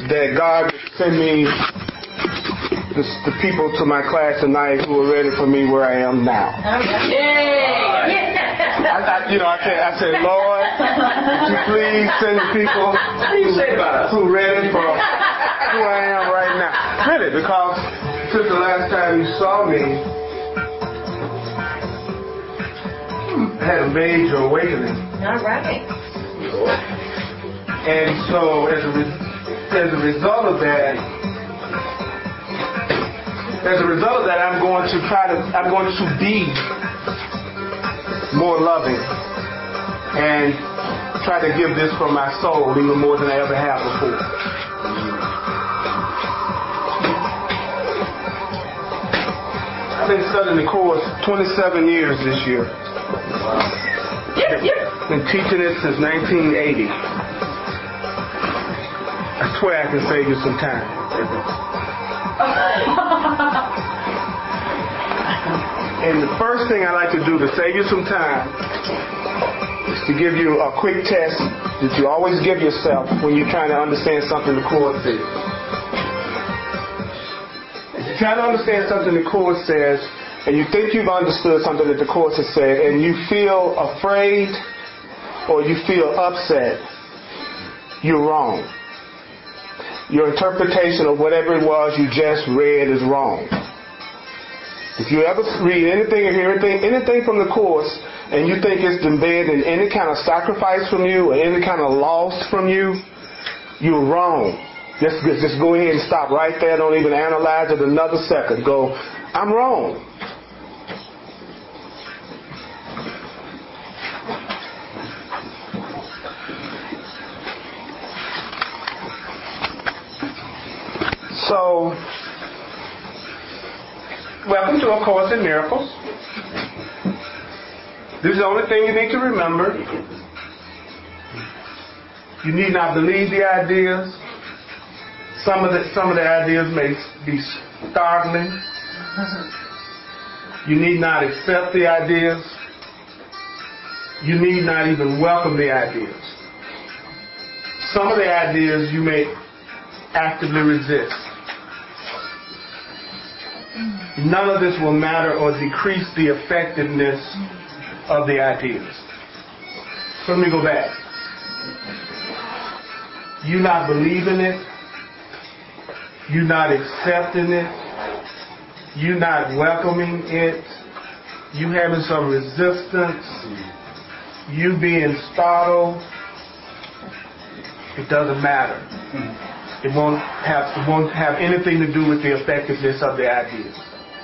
that God would send me the people to my class tonight who are ready for me where I am now. I said, Lord, would you please send the people who are ready for who I am right now. Really, because since the last time you saw me, I had a major awakening. All right. And so as a result of that, I'm going to be more loving and try to give this from my soul even more than I ever have before. I've been studying the course 27 years this year. Been teaching it since 1980. I swear I can save you some time. And the first thing I like to do to save you some time is to give you a quick test that you always give yourself when you're trying to understand something the Course says. If you're trying to understand something the Course says, and you think you've understood something that the Course has said, and you feel afraid or you feel upset, you're wrong. Your interpretation of whatever it was you just read is wrong. If you ever read anything or hear anything from the Course, and you think it's embedded in any kind of sacrifice from you or any kind of loss from you, you're wrong. Just go ahead and stop right there. Don't even analyze it another second. Go, I'm wrong. So, welcome to A Course in Miracles. This is the only thing you need to remember. You need not believe the ideas. Some of the ideas may be startling. You need not accept the ideas. You need not even welcome the ideas. Some of the ideas you may actively resist. None of this will matter or decrease the effectiveness of the ideas. So let me go back. You not believing it, you not accepting it, you not welcoming it, you having some resistance, you being startled, it doesn't matter. It won't have anything to do with the effectiveness of the ideas.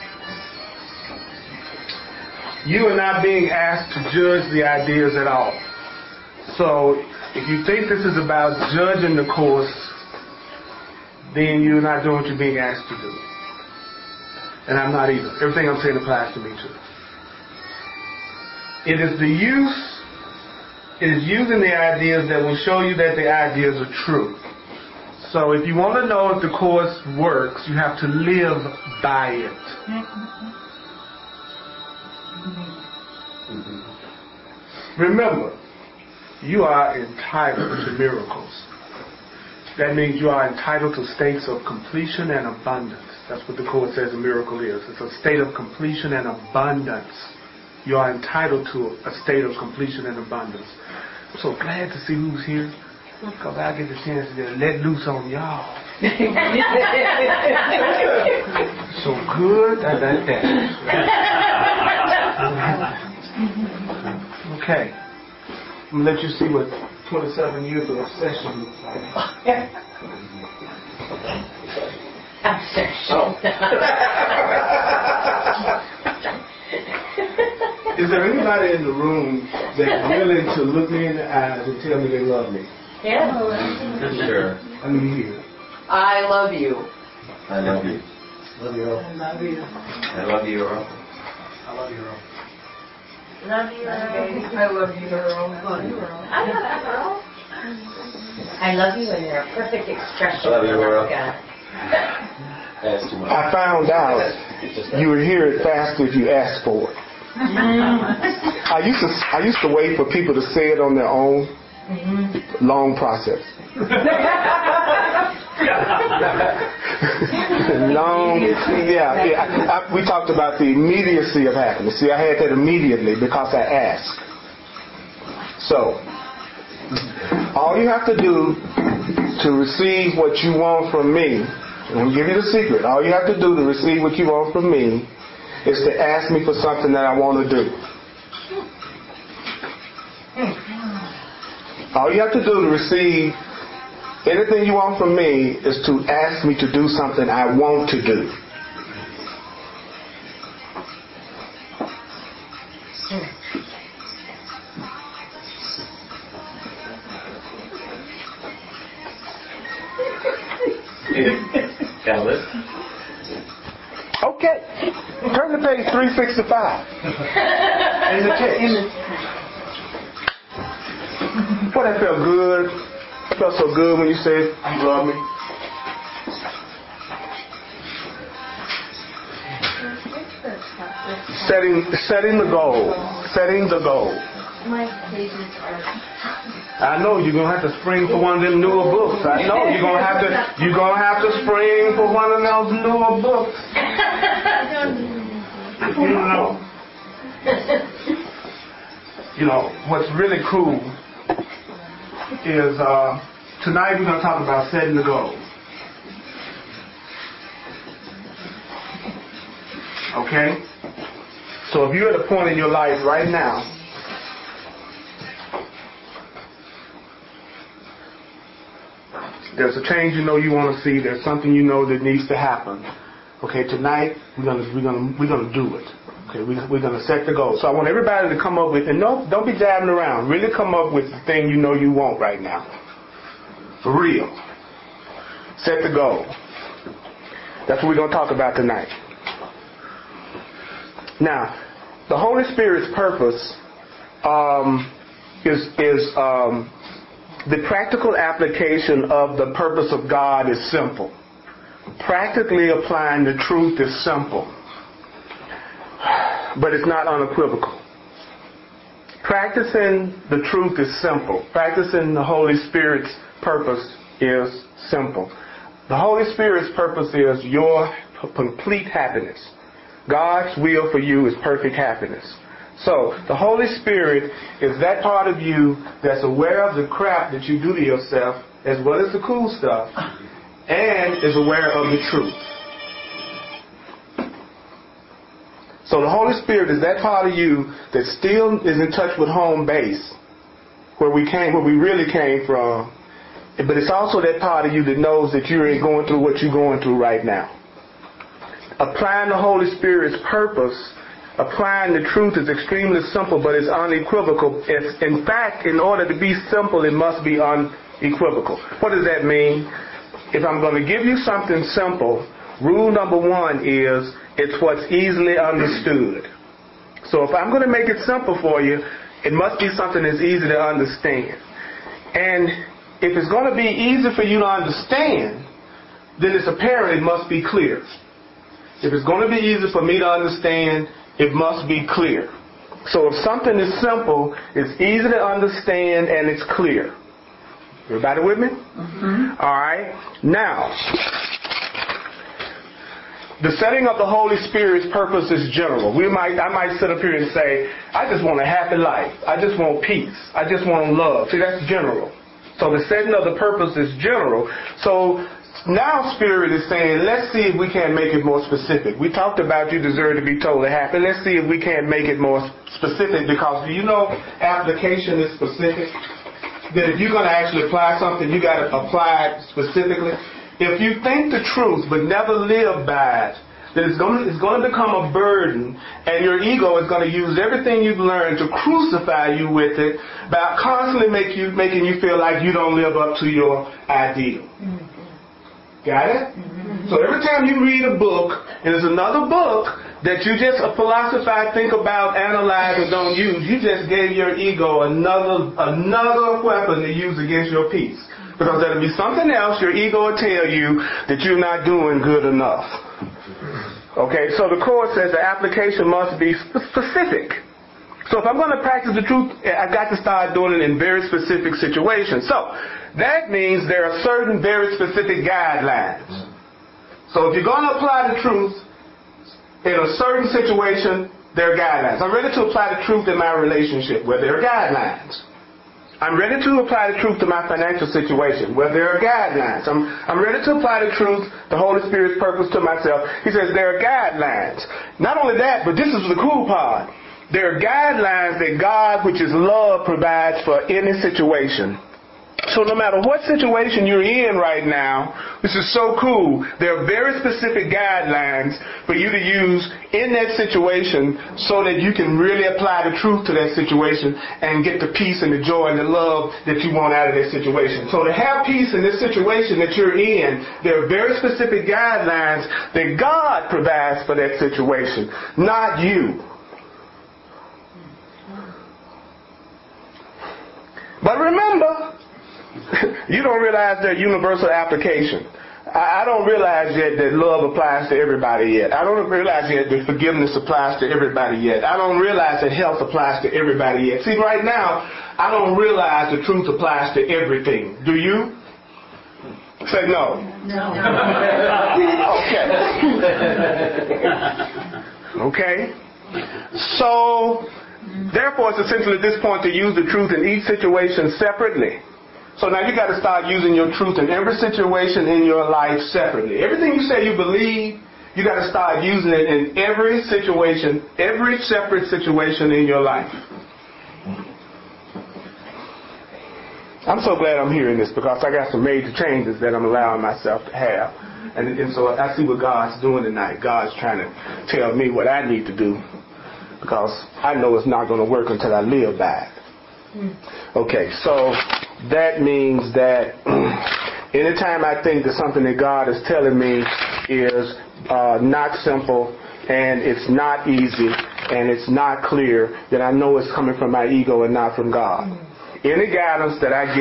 You are not being asked to judge the ideas at all. So if you think this is about judging the Course, then you're not doing what you're being asked to do. And I'm not either. Everything I'm saying applies to me too. It is using the ideas that will show you that the ideas are true. So if you want to know if the Course works, you have to live by it. Remember, you are entitled to miracles. That means you are entitled to states of completion and abundance. That's what the Course says a miracle is. It's a state of completion and abundance. You are entitled to a state of completion and abundance. I'm so glad to see who's here, because I get the chance to let loose on y'all. So good. I like that. Okay. I'm going to let you see what 27 years of obsession looks like. Obsession. Is there anybody in the room that's willing to look me in the eyes and tell me they love me? Yeah. Sure. Let me hear. I love you. I love you. Love you, Earl. I love you. I love you, Earl. I love you, Earl. Love you, Earl. I love you, Earl. Love you, Earl. I love you, Earl. I love you, and you're a perfect expression. I love you, Earl. God. That's too much. I found out you would hear it faster if you asked for it. I used to wait for people to say it on their own. Long process. We talked about the immediacy of happiness. See, I had that immediately because I asked. So, all you have to do to receive what you want from me, and I'm give you the secret. All you have to do to receive what you want from me is to ask me for something that I want to do. All you have to do to receive anything you want from me is to ask me to do something I want to do. Ellis. Okay. Turn to page 365. In the text. Boy, that felt good. It felt so good when you said, you love me. Setting the goal. Setting the goal. My pages are... I know you're gonna have to spring for one of them newer books. I know you're gonna have to spring for one of those newer books. You know what's really cool is tonight we're gonna talk about setting the goal. Okay? So if you're at a point in your life right now there's a change you know you want to see. There's something you know that needs to happen. Okay, tonight we're gonna do it. Okay, we're gonna set the goal. So I want everybody to come up with, and don't be jabbing around. Really come up with the thing you know you want right now. For real. Set the goal. That's what we're gonna talk about tonight. Now, the Holy Spirit's purpose is the practical application of the purpose of God is simple. Practically applying the truth is simple, but it's not unequivocal. Practicing the truth is simple. Practicing the Holy Spirit's purpose is simple. The Holy Spirit's purpose is your complete happiness. God's will for you is perfect happiness. So, the Holy Spirit is that part of you that's aware of the crap that you do to yourself, as well as the cool stuff, and is aware of the truth. So the Holy Spirit is that part of you that still is in touch with home base, where we really came from, but it's also that part of you that knows that you ain't going through what you're going through right now. Applying the Holy Spirit's purpose, applying the truth is extremely simple, but it's unequivocal. In fact, in order to be simple, it must be unequivocal. What does that mean? If I'm going to give you something simple, rule number one is it's what's easily understood. So if I'm going to make it simple for you, it must be something that's easy to understand. And if it's going to be easy for you to understand, then it's apparent it must be clear. If it's going to be easy for me to understand, it must be clear. So if something is simple, it's easy to understand and it's clear. Everybody with me? Mm-hmm. All right. Now, the setting of the Holy Spirit's purpose is general. I might sit up here and say, I just want a happy life. I just want peace. I just want love. See, that's general. So the setting of the purpose is general. So now Spirit is saying, let's see if we can make it more specific. We talked about you deserve to be totally happy. Let's see if we can make it more specific, because do you know application is specific? That if you're going to actually apply something, you got to apply it specifically. If you think the truth but never live by it, then it's going to become a burden, and your ego is going to use everything you've learned to crucify you with it by constantly making you feel like you don't live up to your ideal. Got it? Mm-hmm. So every time you read a book, and there's another book that you just philosophize, think about, analyze, or don't use, you just gave your ego another weapon to use against your peace. Because there'll be something else your ego will tell you that you're not doing good enough. Okay, so the Course says the application must be specific. So if I'm going to practice the truth, I've got to start doing it in very specific situations. So that means there are certain very specific guidelines. So if you're going to apply the truth in a certain situation, there are guidelines. I'm ready to apply the truth in my relationship where there are guidelines. I'm ready to apply the truth to my financial situation where there are guidelines. I'm ready to apply the truth, the Holy Spirit's purpose to myself. He says there are guidelines. Not only that, but this is the cool part. There are guidelines that God, which is love, provides for any situation. So no matter what situation you're in right now, this is so cool. There are very specific guidelines for you to use in that situation so that you can really apply the truth to that situation and get the peace and the joy and the love that you want out of that situation. So to have peace in this situation that you're in, there are very specific guidelines that God provides for that situation, not you. But remember, you don't realize their universal application. I don't realize yet that love applies to everybody yet. I don't realize yet that forgiveness applies to everybody yet. I don't realize that health applies to everybody yet. See, right now, I don't realize the truth applies to everything. Do you? Say no. No. Okay. So, therefore, it's essential at this point to use the truth in each situation separately. So now you got to start using your truth in every situation in your life separately. Everything you say you believe, you got to start using it in every situation, every separate situation in your life. I'm so glad I'm hearing this because I got some major changes that I'm allowing myself to have. And so I see what God's doing tonight. God's trying to tell me what I need to do because I know it's not going to work until I live by it. Okay, so that means that anytime I think that something that God is telling me is not simple and it's not easy and it's not clear, then I know it's coming from my ego and not from God. Any guidance that I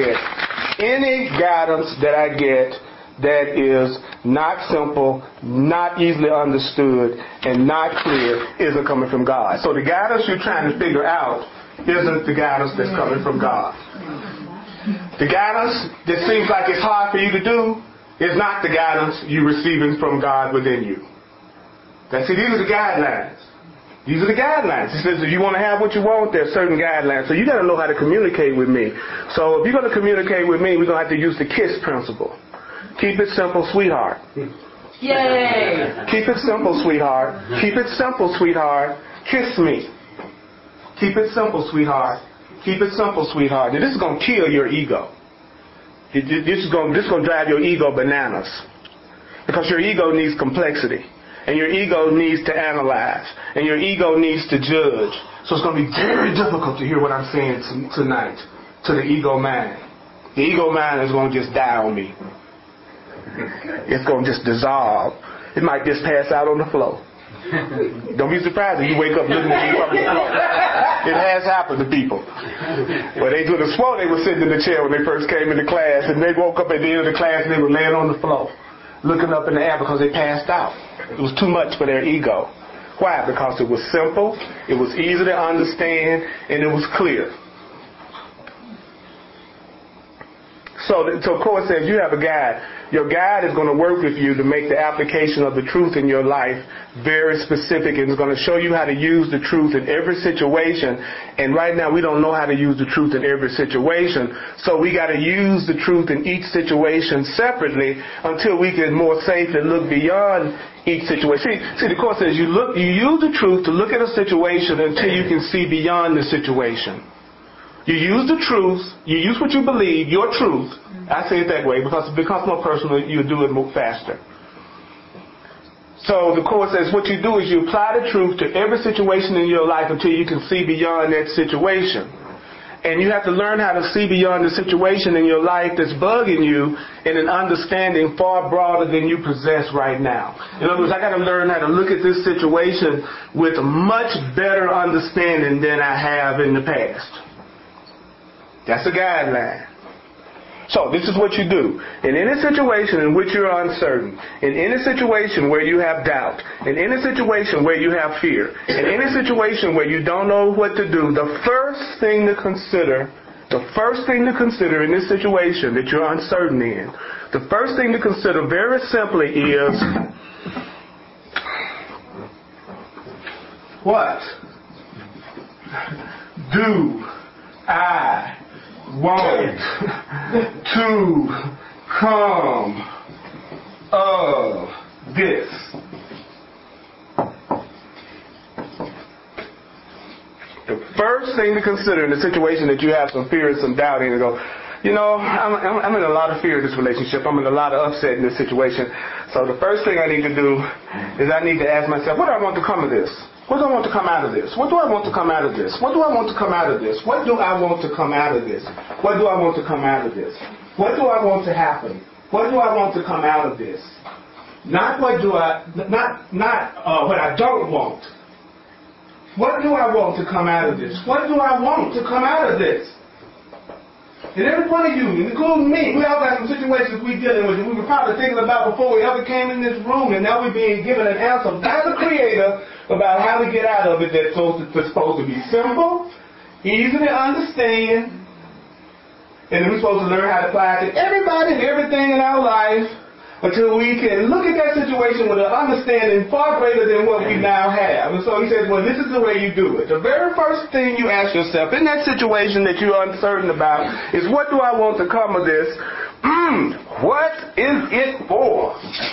get that is not simple, not easily understood, and not clear isn't coming from God. So the guidance you're trying to figure out isn't the guidance that's coming from God. The guidance that seems like it's hard for you to do is not the guidance you're receiving from God within you. These are the guidelines. These are the guidelines. He says if you want to have what you want, there are certain guidelines. So you got to know how to communicate with me. So if you're going to communicate with me, we're going to have to use the KISS principle. Keep it simple, sweetheart. Yay! Keep it simple, sweetheart. Keep it simple, sweetheart. Kiss me. Keep it simple, sweetheart. Keep it simple, sweetheart. Now, this is going to kill your ego. This is going to drive your ego bananas. Because your ego needs complexity. And your ego needs to analyze. And your ego needs to judge. So it's going to be very difficult to hear what I'm saying tonight to the ego mind. The ego mind is going to just die on me. It's going to just dissolve. It might just pass out on the floor. Don't be surprised if you wake up looking at you on the floor. It has happened to people. Well, they could have sworn they were sitting in the chair when they first came into class, and they woke up at the end of the class and they were laying on the floor, looking up in the air because they passed out. It was too much for their ego. Why? Because it was simple, it was easy to understand, and it was clear. So of course, if you have a guide, your guide is going to work with you to make the application of the truth in your life very specific, and it's going to show you how to use the truth in every situation. And right now, we don't know how to use the truth in every situation, so we got to use the truth in each situation separately until we get more safe and look beyond each situation. See, the Course says you use the truth to look at a situation until you can see beyond the situation. You use the truth, you use what you believe, your truth. I say it that way because it becomes more personal, you do it more faster. So the Course says what you do is you apply the truth to every situation in your life until you can see beyond that situation. And you have to learn how to see beyond the situation in your life that's bugging you in an understanding far broader than you possess right now. In other words, I got to learn how to look at this situation with a much better understanding than I have in the past. That's a guideline. So this is what you do. In any situation in which you're uncertain, in any situation where you have doubt, in any situation where you have fear, in any situation where you don't know what to do, the first thing to consider The first thing to consider in this situation that you're uncertain in, the first thing to consider very simply is, what do I want to come of this? The first thing to consider in the situation that you have some fear and some doubt in, and go, you know, I'm in a lot of fear in this relationship. I'm in a lot of upset in this situation. So the first thing I need to do is I need to ask myself, what do I want to come of this? What do I want to come out of this? What do I want to come out of this? What do I want to come out of this? What do I want to come out of this? What do I want to come out of this? What do I want to happen? What do I want to come out of this? Not what do I, not what I don't want. What do I want to come out of this? What do I want to come out of this? And every one of you, including me, we all got some situations we're dealing with that we were probably thinking about before we ever came in this room, and now we're being given an answer by the Creator about how to get out of it that's supposed to be simple, easy to understand, and then we're supposed to learn how to apply it to everybody and everything in our life until we can look at that situation with an understanding far greater than what we now have. And so he says, well, this is the way you do it. The very first thing you ask yourself in that situation that you're uncertain about is, what do I want to come of this? What is it for?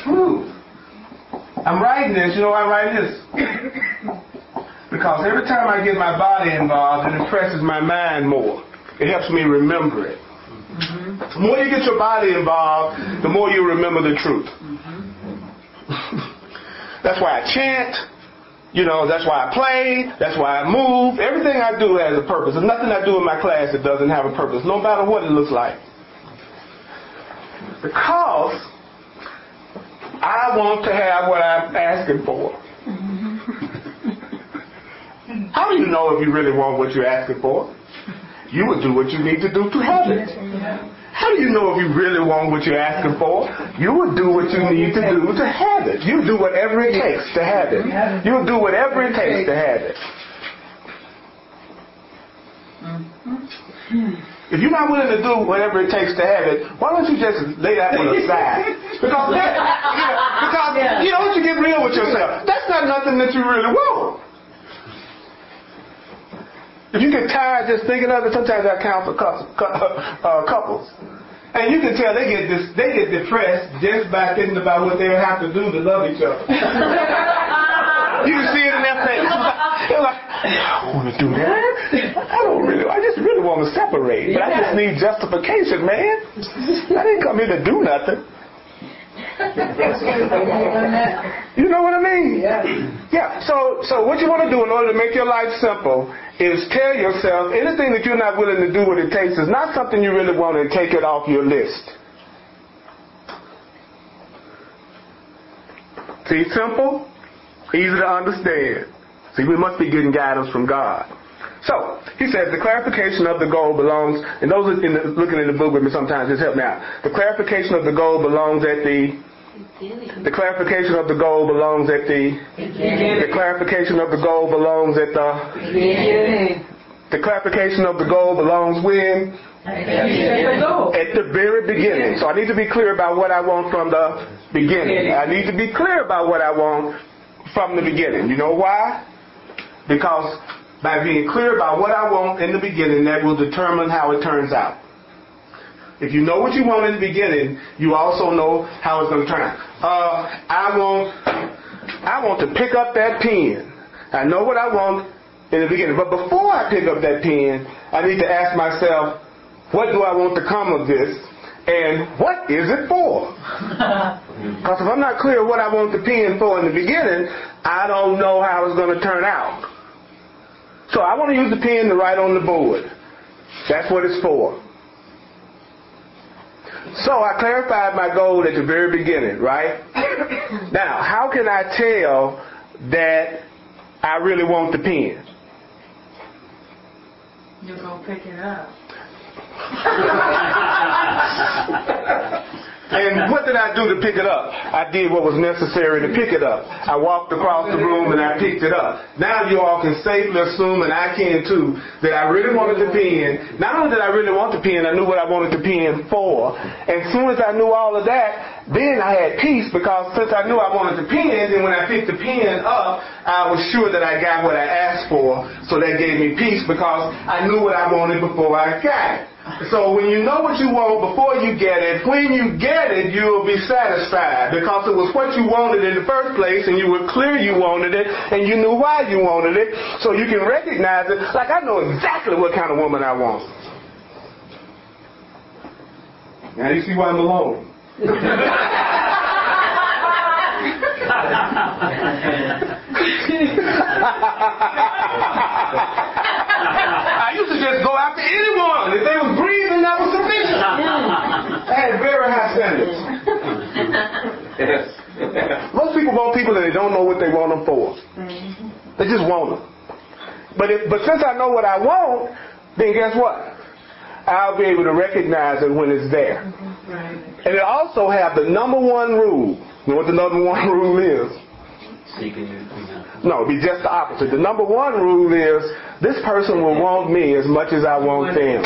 I'm writing this. You know why I'm writing this? Because every time I get my body involved, it impresses my mind more. It helps me remember it. The more you get your body involved, the more you remember the truth. That's why I chant. You know, that's why I play. That's why I move. Everything I do has a purpose. There's nothing I do in my class that doesn't have a purpose, no matter what it looks like. Because I want to have what I'm asking for. How do you know if you really want what you're asking for? You would do what you need to do to have it. How do you know if you really want what you're asking for? You would do what you need to do to have it. You do whatever it takes to have it. You'll do whatever it takes to have it. If you're not willing to do whatever it takes to have it, why don't you just lay that one aside? Because you know what, you get real with yourself. That's not nothing that you really want. If you get tired just thinking of it, sometimes I counsel couples, and you can tell they get depressed just by thinking about what they'll have to do to love each other. You can see it in their face. They're like, I don't want to do that. I just really want to separate, but I just need justification, man. I didn't come here to do nothing. You know what I mean? Yeah. So what you want to do in order to make your life simple is tell yourself anything that you're not willing to do what it takes is not something you really want, and take it off your list. See, simple, easy to understand. See, we must be getting guidance from God. So, he says the clarification of the goal belongs, and those looking in the book with me sometimes, just help me out. The clarification of the goal belongs at the clarification of the goal belongs at the clarification of the goal belongs at the clarification of the goal belongs when? At the very beginning. So I need to be clear about what I want from the beginning. I need to be clear about what I want from the beginning. You know why? Because by being clear about what I want in the beginning, that will determine how it turns out. If you know what you want in the beginning, you also know how it's going to turn out. I want to pick up that pen. I know what I want in the beginning. But before I pick up that pen, I need to ask myself, what do I want to come of this? And what is it for? Because if I'm not clear what I want the pen for in the beginning, I don't know how it's going to turn out. So I want to use the pen to write on the board. That's what it's for. So I clarified my goal at the very beginning, right? Now, how can I tell that I really want the pen? You're going to pick it up. And what did I do to pick it up? I did what was necessary to pick it up. I walked across the room and I picked it up. Now you all can safely assume, and I can too, that I really wanted the pen. Not only did I really want the pen, I knew what I wanted the pen for. And as soon as I knew all of that, then I had peace, because since I knew I wanted the pen, then when I picked the pen up, I was sure that I got what I asked for. So that gave me peace, because I knew what I wanted before I got it. So when you know what you want before you get it, when you get it, you'll be satisfied, because it was what you wanted in the first place, and you were clear you wanted it, and you knew why you wanted it, so you can recognize it. Like, I know exactly what kind of woman I want. Now you see why I'm alone. I used to just go after anyone. If they was breathing, that was sufficient. I had very high standards. Most people want people that they don't know what they want them for. They just want them. But since I know what I want, then guess what? I'll be able to recognize it when it's there. And it also have the number one rule. You know what the number one rule is? No, it'd be just the opposite. The number one rule is, this person will want me as much as I want them.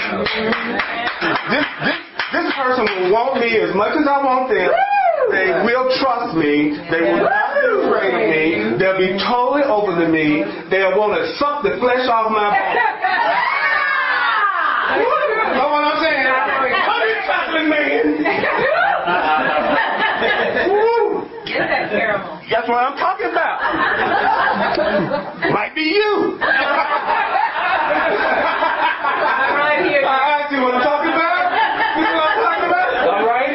This person will want me as much as I want them. They will trust me. They will not be afraid of me. They'll be totally open to me. They'll want to suck the flesh off my bone. Know what I'm saying? Honey chocolate man. Get that caramel. That's what I'm talking about. Might be you. Right here. I see what I'm talking about. You know what I'm talking about? I'm right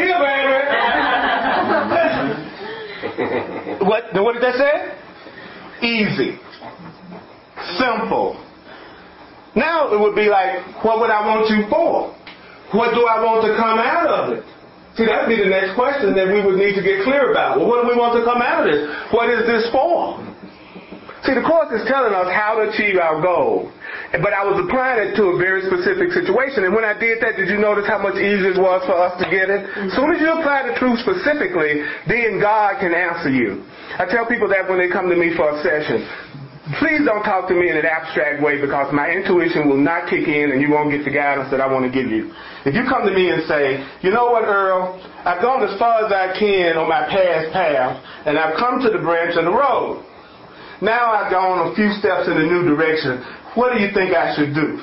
here, baby. What did that say? Easy. Simple. Now it would be like, what would I want you for? What do I want to come out of it? See, that would be the next question that we would need to get clear about. Well, what do we want to come out of this? What is this for? See, the Course is telling us how to achieve our goal. But I was applying it to a very specific situation. And when I did that, did you notice how much easier it was for us to get it? As soon as you apply the truth specifically, then God can answer you. I tell people that when they come to me for a session. Please don't talk to me in an abstract way, because my intuition will not kick in and you won't get the guidance that I want to give you. If you come to me and say, you know what, Earl, I've gone as far as I can on my past path, and I've come to the branch of the road. Now I've gone a few steps in a new direction. What do you think I should do?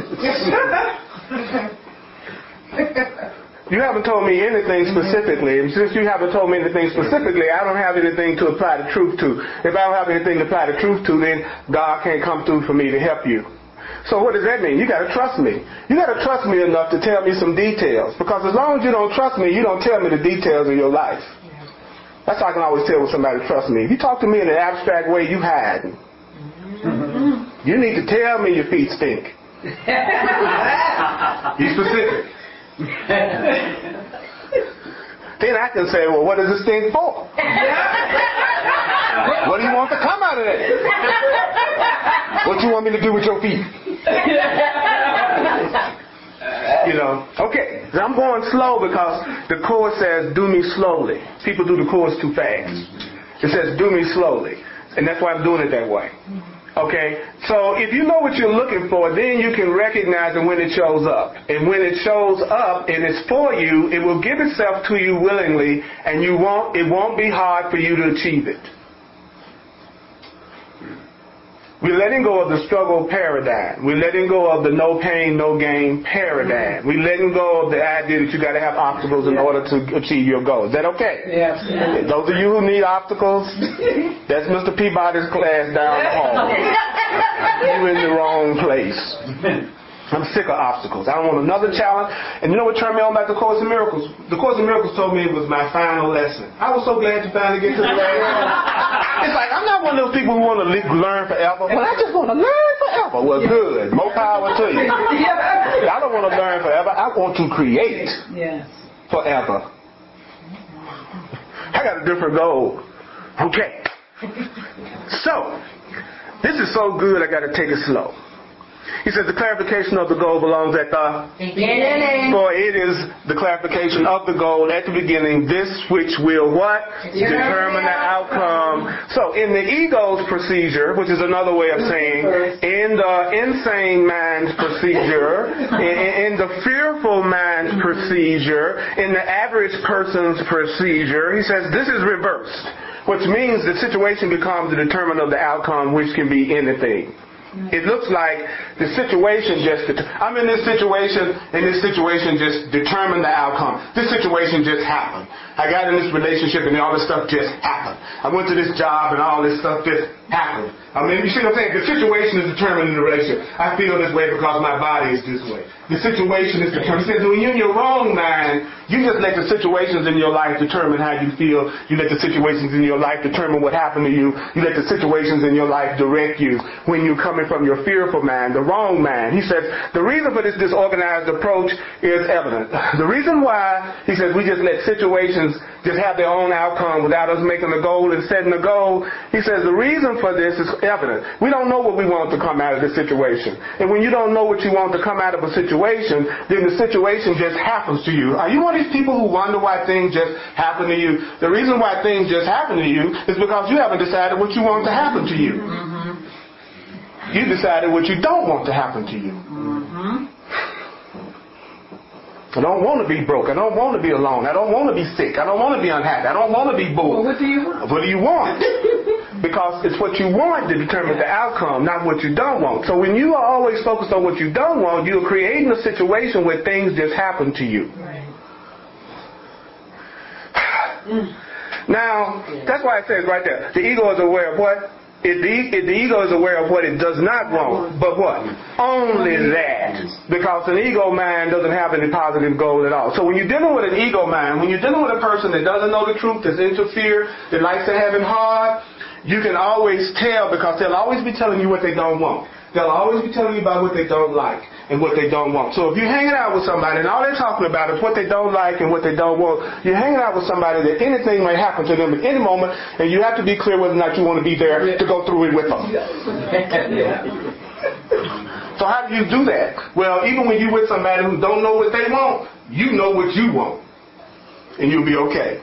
You haven't told me anything specifically. And since you haven't told me anything specifically, I don't have anything to apply the truth to. If I don't have anything to apply the truth to, then God can't come through for me to help you. So what does that mean? You got to trust me. You got to trust me enough to tell me some details. Because as long as you don't trust me, you don't tell me the details of your life. That's how I can always tell when somebody trusts me. If you talk to me in an abstract way, you hide. You need to tell me your feet stink. Be specific. Then I can say, well, what does this thing for? What do you want to come out of that? What do you want me to do with your feet? Okay. So I'm going slow because the Course says, do me slowly. People do the Course too fast. It says, do me slowly. And that's why I'm doing it that way. Okay, so if you know what you're looking for, then you can recognize it when it shows up. And when it shows up and it's for you, it will give itself to you willingly, and it won't be hard for you to achieve it. We're letting go of the struggle paradigm. We're letting go of the no pain, no gain paradigm. We're letting go of the idea that you got to have obstacles in order to achieve your goal. Is that okay? Yes. Those of you who need obstacles, that's Mr. Peabody's class down the hall. You're in the wrong place. I'm sick of obstacles. I don't want another challenge. And you know what turned me on about the Course in Miracles? The Course in Miracles told me it was my final lesson. I was so glad to finally get to the last one. It's like, I'm not one of those people who want to learn forever. Well, I just want to learn forever. Well, good. More power to you. I don't want to learn forever. I want to create forever. I got a different goal. Okay. So, this is so good, I got to take it slow. He says the clarification of the goal belongs at the Beginning. For it is the clarification of the goal at the beginning, this which will what? Determine the outcome. So in the ego's procedure, which is another way of saying, in the insane man's procedure, in the fearful man's procedure, in the average person's procedure, he says this is reversed, which means the situation becomes the determinant of the outcome, which can be anything. It looks like the situation I'm in this situation, and this situation just determined the outcome. This situation just happened. I got in this relationship, and all this stuff just happened. I went to this job, and all this stuff just happened. I mean, you see what I'm saying? The situation is determined in the relationship. I feel this way because my body is this way. The situation is determined. He says, when you're in your wrong mind, you just let the situations in your life determine how you feel. You let the situations in your life determine what happened to you. You let the situations in your life direct you when you're coming from your fearful mind, the wrong mind. He says, the reason for this disorganized approach is evident. The reason why, he says, we just let situations just have their own outcome without us making a goal and setting a goal. He says, the reason for this is evident. We don't know what we want to come out of this situation. And when you don't know what you want to come out of a situation, then the situation just happens to you. Are you one of these people who wonder why things just happen to you? The reason why things just happen to you is because you haven't decided what you want to happen to you. You decided what you don't want to happen to you. I don't want to be broke. I don't want to be alone. I don't want to be sick. I don't want to be unhappy. I don't want to be bored. Well, what do you want? What do you want? Because it's what you want that determines the outcome, not what you don't want. So when you are always focused on what you don't want, you're creating a situation where things just happen to you. Right. Now, that's why it says right there, the ego is aware of what? The ego is aware of what it does not want, but what? Only that. Because an ego mind doesn't have any positive goal at all. So when you're dealing with an ego mind, when you're dealing with a person that doesn't know the truth, that's into fear, that likes to have it hard, you can always tell because they'll always be telling you what they don't want. They'll always be telling you about what they don't like and what they don't want. So if you're hanging out with somebody and all they're talking about is what they don't like and what they don't want, you're hanging out with somebody that anything may happen to them at any moment, and you have to be clear whether or not you want to be there to go through it with them. So how do you do that? Well, even when you're with somebody who don't know what they want, you know what you want, and you'll be okay.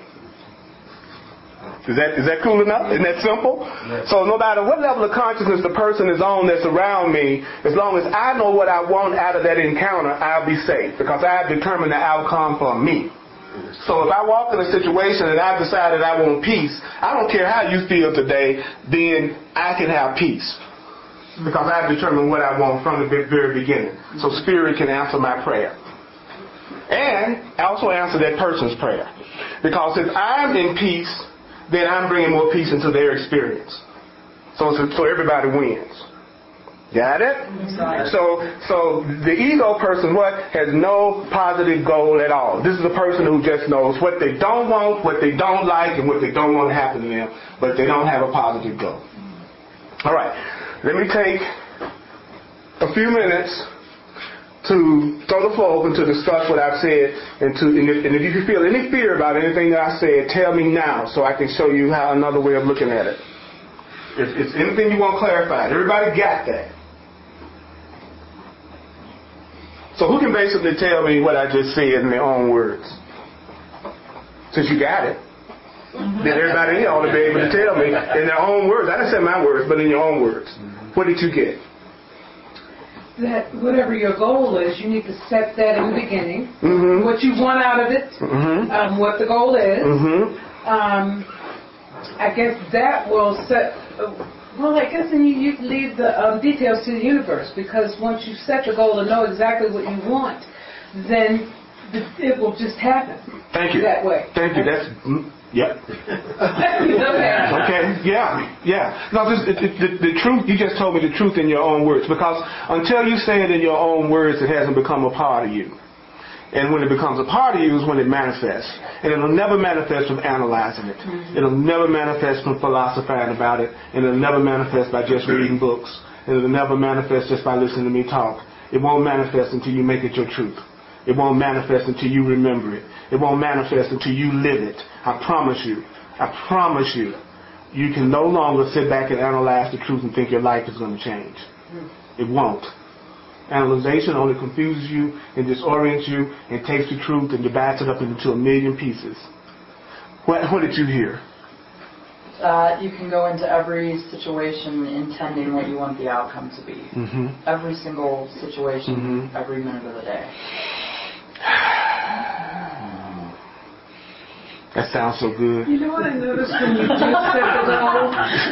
Is that cool enough? Isn't that simple? Yes. So no matter what level of consciousness the person is on that's around me, as long as I know what I want out of that encounter, I'll be safe because I have determined the outcome for me. So if I walk in a situation and I've decided I want peace, I don't care how you feel today, then I can have peace. Because I've determined what I want from the very beginning. So Spirit can answer my prayer. And also answer that person's prayer. Because if I'm in peace, then I'm bringing more peace into their experience. So everybody wins. Got it? So the ego person, has no positive goal at all. This is a person who just knows what they don't want, what they don't like, and what they don't want to happen to them, but they don't have a positive goal. All right. Let me take a few minutes to throw the floor open to discuss what I've said, and if you feel any fear about anything that I said, tell me now so I can show you how another way of looking at it. If it's anything you want clarified, everybody got that. So who can basically tell me what I just said in their own words? Since you got it, then everybody ought to be able to tell me in their own words. I didn't say my words, but in your own words. What did you get? That whatever your goal is, you need to set that in the beginning. What you want out of it, what the goal is. I guess that will set. Well, I guess then you leave the details to the universe, because once you set your goal and know exactly what you want, then it will just happen. Thank you. That way. Thank you. That's. Yep. Okay. Yeah. No, the truth. You just told me the truth in your own words, because until you say it in your own words, it hasn't become a part of you. And when it becomes a part of you is when it manifests. And it'll never manifest from analyzing it. It'll never manifest from philosophizing about it. And it'll never manifest by just reading books. And it'll never manifest just by listening to me talk. It won't manifest until you make it your truth. It won't manifest until you remember it. It won't manifest until you live it. I promise you. I promise you. You can no longer sit back and analyze the truth and think your life is going to change. It won't. Analyzation only confuses you and disorients you and takes the truth and divides it up into a million pieces. What did you hear? You can go into every situation intending what you want the outcome to be. Mm-hmm. Every single situation, every minute of the day. That sounds so good. You know what I noticed when you do set the goal,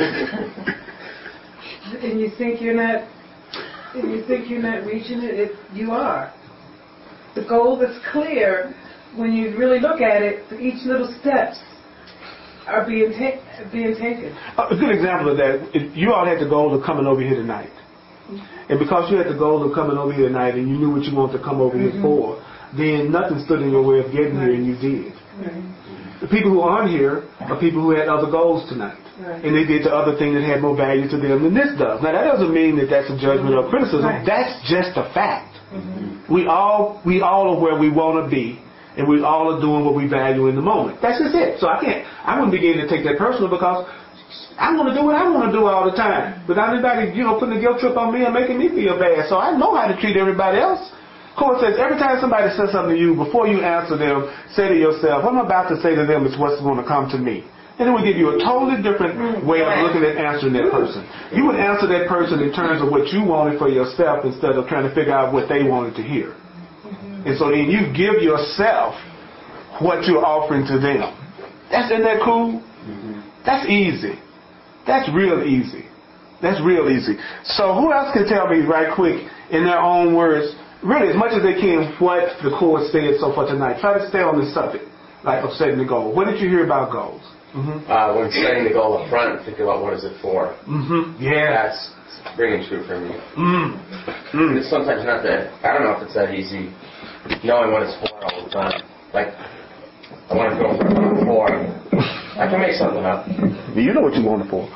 and you think you're not reaching it, you are. The goal that's clear, when you really look at it, each little steps are being taken. A good example of that, if you all had the goal of coming over here tonight. And because you had the goal of coming over here tonight and you knew what you wanted to come over here for, then nothing stood in your way of getting here and you did. The people who aren't here are people who had other goals tonight. And they did the other thing that had more value to them than this does. Now that doesn't mean that that's a judgment or criticism. That's just a fact. We all are where we want to be. And we all are doing what we value in the moment. That's just it. So I wouldn't begin to take that personal because I want to do what I want to do all the time. Without anybody, putting a guilt trip on me and making me feel bad. So I know how to treat everybody else. Court says every time somebody says something to you, before you answer them, say to yourself, what I'm about to say to them is what's going to come to me. And it will give you a totally different way of looking at answering that person. You would answer that person in terms of what you wanted for yourself instead of trying to figure out what they wanted to hear. And so then you give yourself what you're offering to them. Isn't that cool? That's easy. That's real easy. That's real easy. So who else can tell me right quick in their own words, really as much as they can, what the Course said so far tonight? Try to stay on the subject, like of setting the goal. What did you hear about goals? When setting the goal up front, think about what is it for. Yeah. That's ringing true for me. It's sometimes not that, I don't know if it's that easy, knowing what it's for all the time. Like, I want to go for I can make something up. You know what you want it for.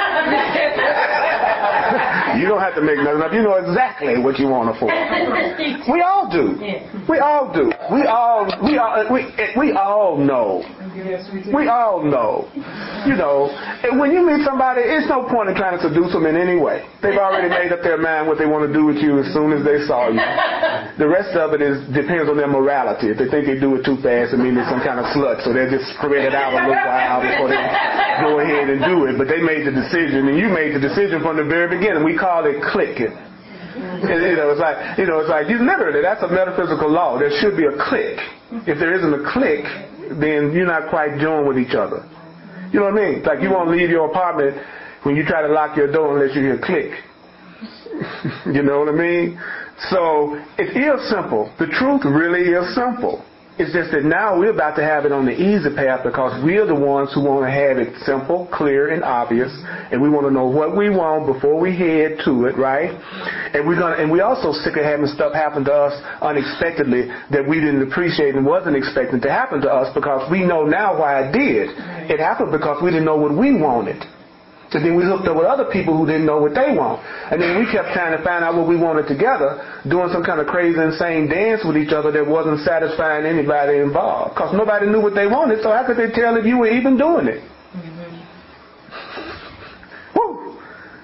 You don't have to make nothing up. You know exactly what you want it for. We all do. We all do. We all know. We all know. And when you meet somebody, it's no point in trying to seduce them in any way. They've already made up their mind what they want to do with you as soon as they saw you. The rest of it depends on their morality. If they think they do it too fast, it means they're some kind of slut, so they'll just spread it out a little while before they go ahead and do it. But they made the decision, and you made the decision from the very beginning. We call it clicking. It's like you literally, that's a metaphysical law. There should be a click. If there isn't a click, then you're not quite joined with each other. You know what I mean? Like you won't leave your apartment when you try to lock your door unless you hear click. You know what I mean? So it is simple. The truth really is simple. It's just that now we're about to have it on the easy path because we're the ones who want to have it simple, clear, and obvious, and we want to know what we want before we head to it, right? And we're also sick of having stuff happen to us unexpectedly that we didn't appreciate and wasn't expecting to happen to us because we know now why it did. It happened because we didn't know what we wanted. So then we hooked up with other people who didn't know what they want. And then we kept trying to find out what we wanted together, doing some kind of crazy, insane dance with each other that wasn't satisfying anybody involved. Because nobody knew what they wanted, so how could they tell if you were even doing it? Woo!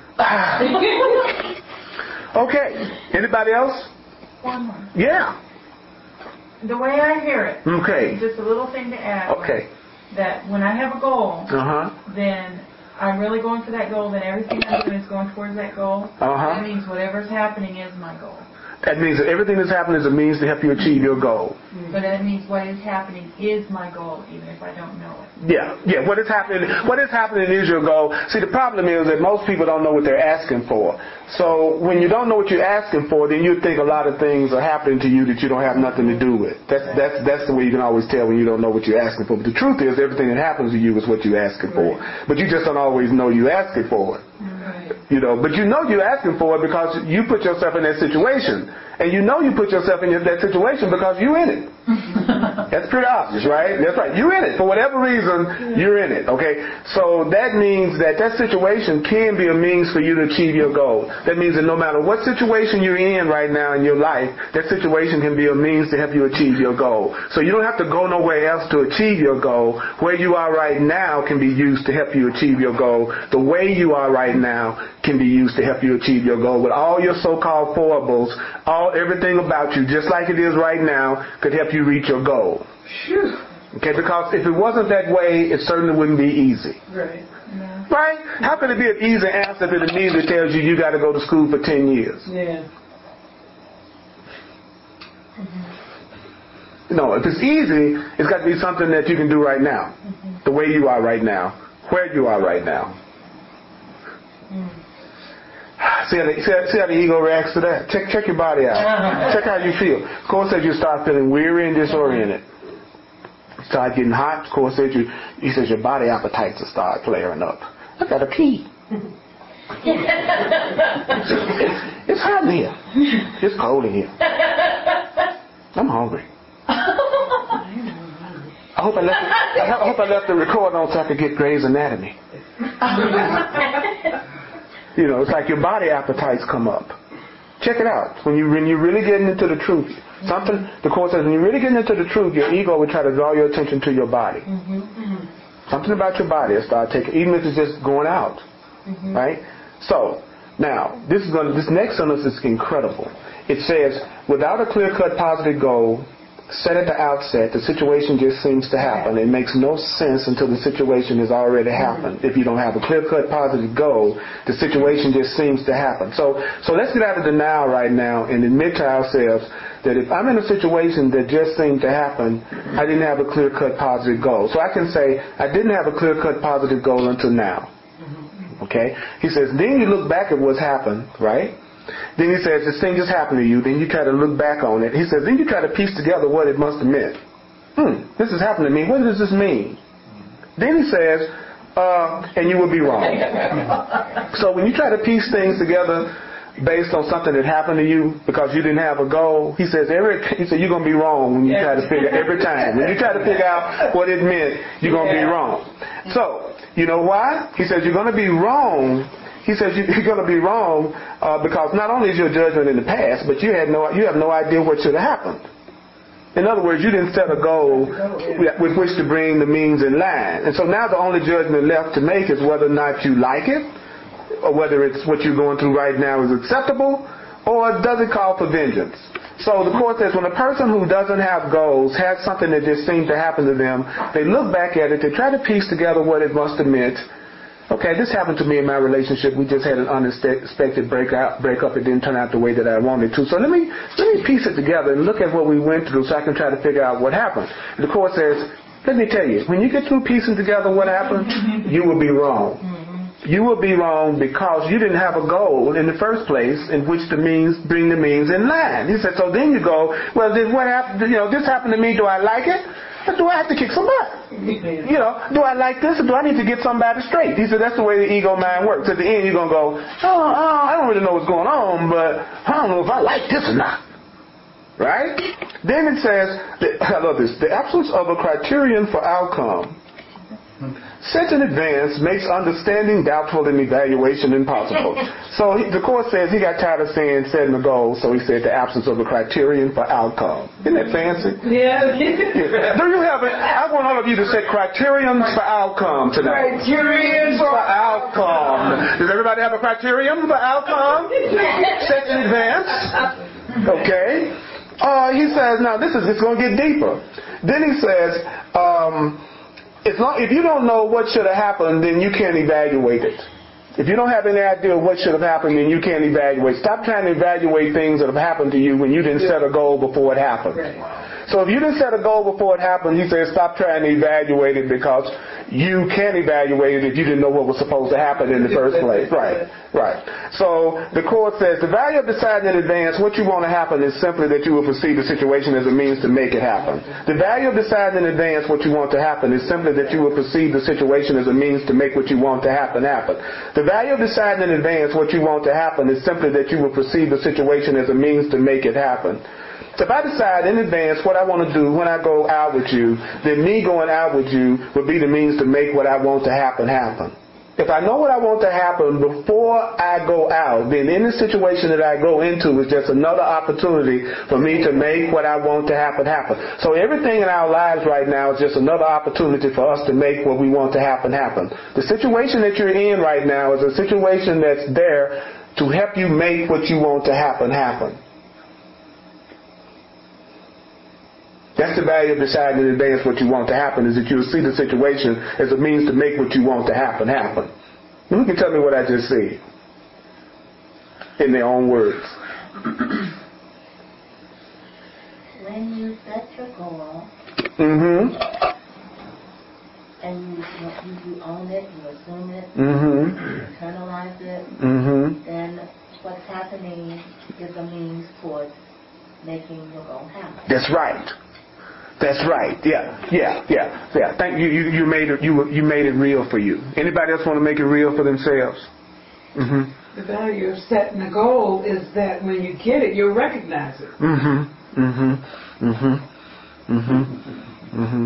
Okay. Anybody else? One more. Yeah. The way I hear it, Okay. just a little thing to add. Okay. That when I have a goal, then I'm really going for that goal, then everything I'm doing is going towards that goal. That means whatever's happening is my goal. That means that everything that's happening is a means to help you achieve your goal. But that means what is happening is my goal, even if I don't know it. Yeah. What is happening is your goal. See, the problem is that most people don't know what they're asking for. So when you don't know what you're asking for, then you think a lot of things are happening to you that you don't have nothing to do with. That's the way you can always tell when you don't know what you're asking for. But the truth is, everything that happens to you is what you're asking for. But you just don't always know you're asking for it. But you know you're asking for it because you put yourself in that situation. And you know you put yourself in that situation because you're in it. That's pretty obvious, right? That's right. You're in it. For whatever reason, you're in it, okay? So that means that situation can be a means for you to achieve your goal. That means that no matter what situation you're in right now in your life, that situation can be a means to help you achieve your goal. So you don't have to go nowhere else to achieve your goal. Where you are right now can be used to help you achieve your goal. The way you are right now can be used to help you achieve your goal. With all your so-called foibles, everything about you, just like it is right now, could help you reach your goal. Okay, because if it wasn't that way, it certainly wouldn't be easy. Right. Yeah. Right? How could it be an easy answer if it immediately tells you got to go to school for 10 years? Yeah. No, if it's easy, it's got to be something that you can do right now. The way you are right now. Where you are right now. See how the ego reacts to that? Check your body out. Check how you feel. Of course, as you start feeling weary and disoriented, start getting hot. Of course, he says your body appetites will start flaring up. I gotta pee. It's hot in here. It's cold in here. I'm hungry. I hope I left the record on so I could get Grey's Anatomy. You know, it's like your body appetites come up. Check it out. When you're really getting into the truth, the Course says, when you're really getting into the truth, your ego will try to draw your attention to your body. Something about your body will start taking, even if it's just going out, right? So now this next sentence is incredible. It says, without a clear-cut positive goal set at the outset, the situation just seems to happen. It makes no sense until the situation has already happened. If you don't have a clear-cut positive goal, the situation just seems to happen. So let's get out of denial right now and admit to ourselves that if I'm in a situation that just seemed to happen, I didn't have a clear-cut positive goal. So I can say I didn't have a clear-cut positive goal until now. Okay? He says, then you look back at what's happened, right? Then he says, this thing just happened to you. Then you try to look back on it. He says, then you try to piece together what it must have meant. This has happened to me. What does this mean? Then he says, and you will be wrong. So when you try to piece things together based on something that happened to you because you didn't have a goal, he says you're going to be wrong when you try to figure every time. When you try to figure out what it meant, you're going to be wrong. So, you know why? He says you're going to be wrong. He says you're going to be wrong because not only is your judgment in the past, but you have no idea what should have happened. In other words, you didn't set a goal with which to bring the means in line. And so now the only judgment left to make is whether or not you like it, or whether it's what you're going through right now is acceptable, or does it call for vengeance. So the Course says when a person who doesn't have goals has something that just seemed to happen to them, they look back at it, they try to piece together what it must have meant. Okay, this happened to me in my relationship. We just had an unexpected breakup. It didn't turn out the way that I wanted to. So let me piece it together and look at what we went through so I can try to figure out what happened. And the Course says, let me tell you, when you get through piecing together what happened, you will be wrong. You will be wrong because you didn't have a goal in the first place in which to bring the means in line. He said, so then you go, well, then what happened? This happened to me. Do I like it? Or do I have to kick some butt? Do I like this or do I need to get somebody straight? He said that's the way the ego mind works. At the end you're going to go, I don't really know what's going on, but I don't know if I like this or not. Right? Then it says, I love this, the absence of a criterion for outcome set in advance makes understanding doubtful and evaluation impossible. So the Course says he got tired of setting a goal, so he said the absence of a criterion for outcome. Isn't that fancy? Yeah. Do you have it? I want all of you to say criterions for outcome tonight. Criterion for outcome. Does everybody have a criterion for outcome? Set in advance. Okay. He says, now it's going to get deeper. Then he says, if you don't know what should have happened, then you can't evaluate it. If you don't have any idea what should have happened, then you can't evaluate. Stop trying to evaluate things that have happened to you when you didn't set a goal before it happened. So if you didn't set a goal before it happened, he says stop trying to evaluate it because you can't evaluate it if you didn't know what was supposed to happen in the first place. Right. So the Course says the value of deciding in advance what you want to happen is simply that you will perceive the situation as a means to make it happen. The value of deciding in advance what you want to happen is simply that you will perceive the situation as a means to make what you want to happen. The value of deciding in advance what you want to happen is simply that you will perceive the situation as a means to make it happen. So if I decide in advance what I want to do when I go out with you, then me going out with you would be the means to make what I want to happen happen. If I know what I want to happen before I go out, then any situation that I go into is just another opportunity for me to make what I want to happen happen. So everything in our lives right now is just another opportunity for us to make what we want to happen happen. The situation that you're in right now is a situation that's there to help you make what you want to happen happen. That's the value of deciding in advance what you want to happen, is that you'll see the situation as a means to make what you want to happen happen. And who can tell me what I just said? In their own words. When you set your goal, Mm-hmm. and you own it, you assume it, Mm-hmm. you internalize it, Mm-hmm. then what's happening is a means towards making your goal happen. That's right. That's right. Yeah. Thank you. You made it. You made it real for you. Anybody else want to make it real for themselves? Mm-hmm. The value of setting a goal is that when you get it, you'll recognize it. Mm-hmm. Mm-hmm. Mm-hmm. Mm-hmm. Mm-hmm.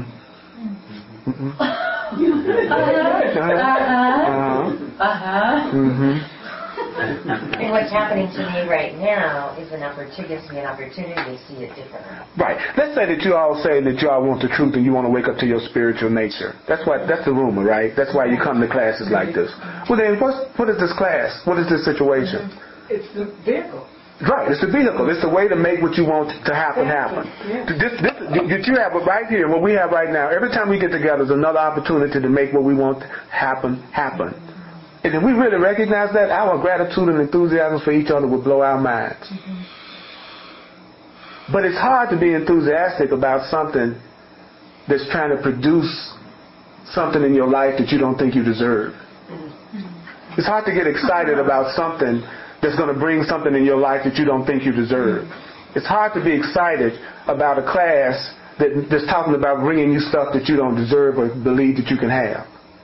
Mm-hmm. And what's happening to me right now is gives me an opportunity to see it differently. Right. Let's say that you all say that you all want the truth and you want to wake up to your spiritual nature. That's the rumor, right? That's why you come to classes like this. Well then, what is this class? What is this situation? It's the vehicle. Right, it's the vehicle. It's the way to make what you want to happen happen. Yeah. This you have right here, what we have right now, every time we get together is another opportunity to make what we want to happen happen. And if we really recognize that, our gratitude and enthusiasm for each other would blow our minds. Mm-hmm. But it's hard to be enthusiastic about something that's trying to produce something in your life that you don't think you deserve. Mm-hmm. It's hard to get excited about something that's going to bring something in your life that you don't think you deserve. It's hard to be excited about a class that's talking about bringing you stuff that you don't deserve or believe that you can have.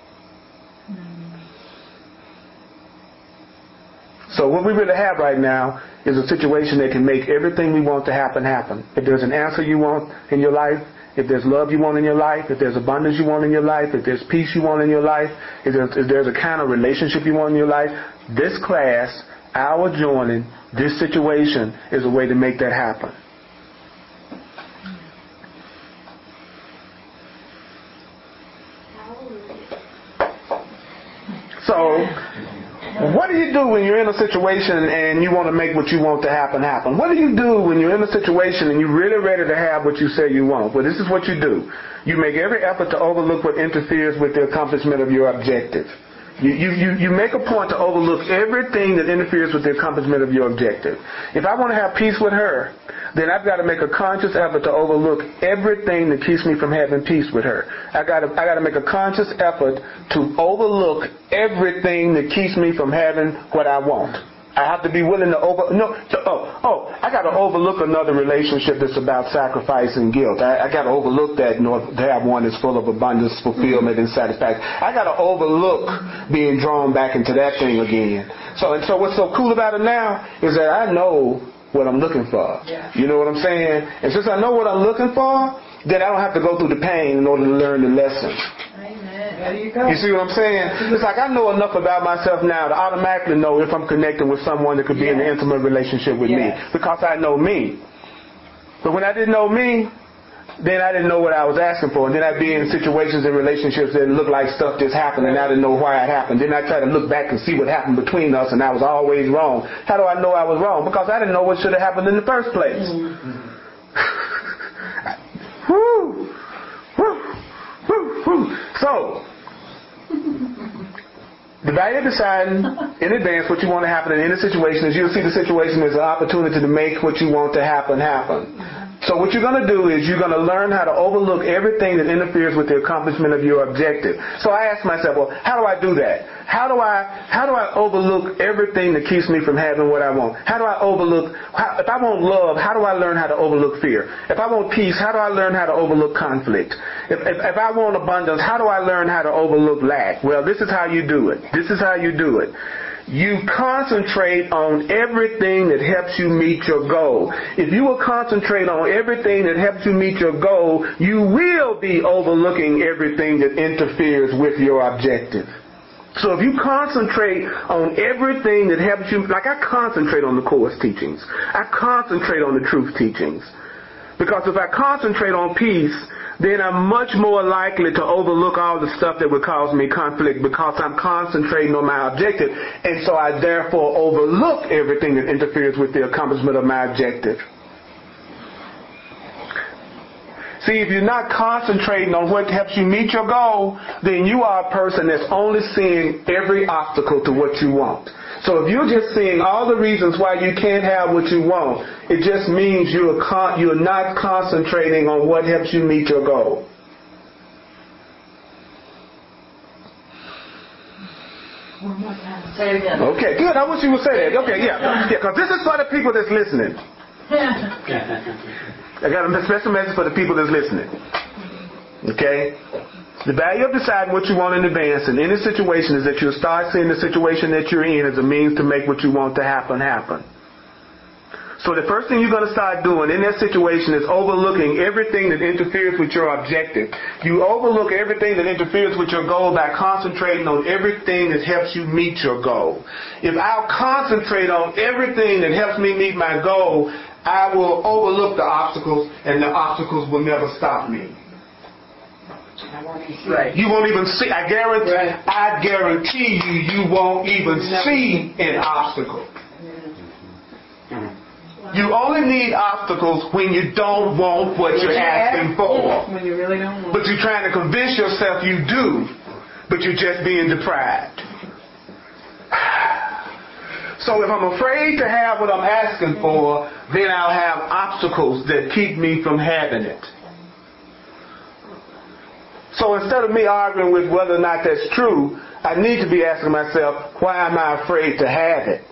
So what we really have right now is a situation that can make everything we want to happen happen. If there's an answer you want in your life, if there's love you want in your life, if there's abundance you want in your life, if there's peace you want in your life, if there's a kind of relationship you want in your life, this class, our joining, this situation is a way to make that happen. So, what do you do when you're in a situation and you want to make what you want to happen happen? What do you do when you're in a situation and you're really ready to have what you say you want? Well, this is what you do. You make every effort to overlook what interferes with the accomplishment of your objective. You make a point to overlook everything that interferes with the accomplishment of your objective. If I want to have peace with her, then I've got to make a conscious effort to overlook everything that keeps me from having peace with her. I got to make a conscious effort to overlook everything that keeps me from having what I want. I have to be willing to I got to overlook another relationship that's about sacrifice and guilt. I got to overlook that in order to have one that's full of abundance, fulfillment, and satisfaction. I got to overlook being drawn back into that thing again. So what's so cool about it now is that I know what I'm looking for. Yeah. You know what I'm saying? And since I know what I'm looking for, then I don't have to go through the pain in order to learn the lesson. There you go. You see what I'm saying? It's like I know enough about myself now to automatically know if I'm connecting with someone that could be in an intimate relationship with me, because I know me. But when I didn't know me, then I didn't know what I was asking for. And then I'd be in situations and relationships that looked like stuff just happened and I didn't know why it happened. Then I try to look back and see what happened between us and I was always wrong. How do I know I was wrong? Because I didn't know what should have happened in the first place. Mm-hmm. Woo! Woo! Woo! Woo! So, the value of deciding in advance what you want to happen in any situation is you'll see the situation as an opportunity to make what you want to happen happen. So what you're going to do is you're going to learn how to overlook everything that interferes with the accomplishment of your objective. So I asked myself, well, how do I do that? How do I overlook everything that keeps me from having what I want? How do I overlook, if I want love, how do I learn how to overlook fear? If I want peace, how do I learn how to overlook conflict? If I want abundance, how do I learn how to overlook lack? Well, this is how you do it. This is how you do it. you concentrate on everything that helps you meet your goal. If you will concentrate on everything that helps you meet your goal, you will be overlooking everything that interferes with your objective. So if you concentrate on everything that helps you, like I concentrate on the Course teachings. I concentrate on the truth teachings. Because if I concentrate on peace, then I'm much more likely to overlook all the stuff that would cause me conflict because I'm concentrating on my objective. And so I therefore overlook everything that interferes with the accomplishment of my objective. See, if you're not concentrating on what helps you meet your goal, then you are a person that's only seeing every obstacle to what you want. So if you're just seeing all the reasons why you can't have what you want, it just means you're not concentrating on what helps you meet your goal. One more time. Say it again. Okay, good. I wish you would say that. Okay, yeah. Because this is for the people that's listening. I got a special message for the people that's listening. Okay? The value of deciding what you want in advance in any situation is that you'll start seeing the situation that you're in as a means to make what you want to happen. So the first thing you're going to start doing in that situation is overlooking everything that interferes with your objective. You overlook everything that interferes with your goal by concentrating on everything that helps you meet your goal. If I'll concentrate on everything that helps me meet my goal, I will overlook the obstacles, and the obstacles will never stop me. Right. You won't even see. I guarantee you won't even see an obstacle. You only need obstacles when you don't want what you're asking for. When you really don't want. But you're trying to convince yourself you do, but you're just being deprived. So if I'm afraid to have what I'm asking for, then I'll have obstacles that keep me from having it. So instead of me arguing with whether or not that's true, I need to be asking myself, why am I afraid to have it?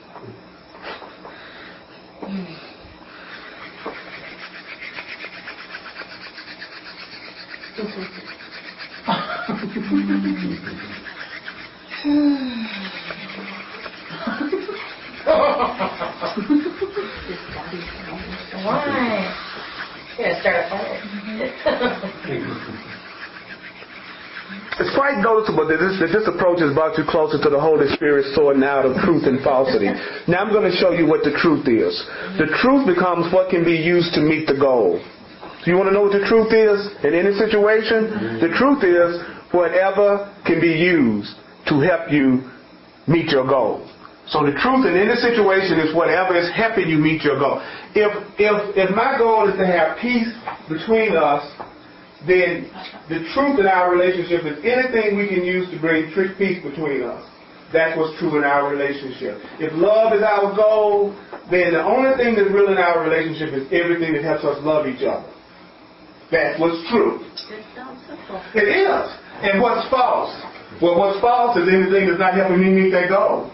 Why? Yeah, start a fire. It's quite noticeable that this approach has brought you closer to the Holy Spirit sorting out of truth and falsity. Now I'm going to show you what the truth is. The truth becomes what can be used to meet the goal. Do you want to know what the truth is in any situation? The truth is whatever can be used to help you meet your goal. So the truth in any situation is whatever is helping you meet your goal. If my goal is to have peace between us, then the truth in our relationship is anything we can use to bring peace between us. That's what's true in our relationship. If love is our goal, then the only thing that's real in our relationship is everything that helps us love each other. That's what's true. It sounds simple. It is. And what's false? Well, what's false is anything that's not helping me meet that goal.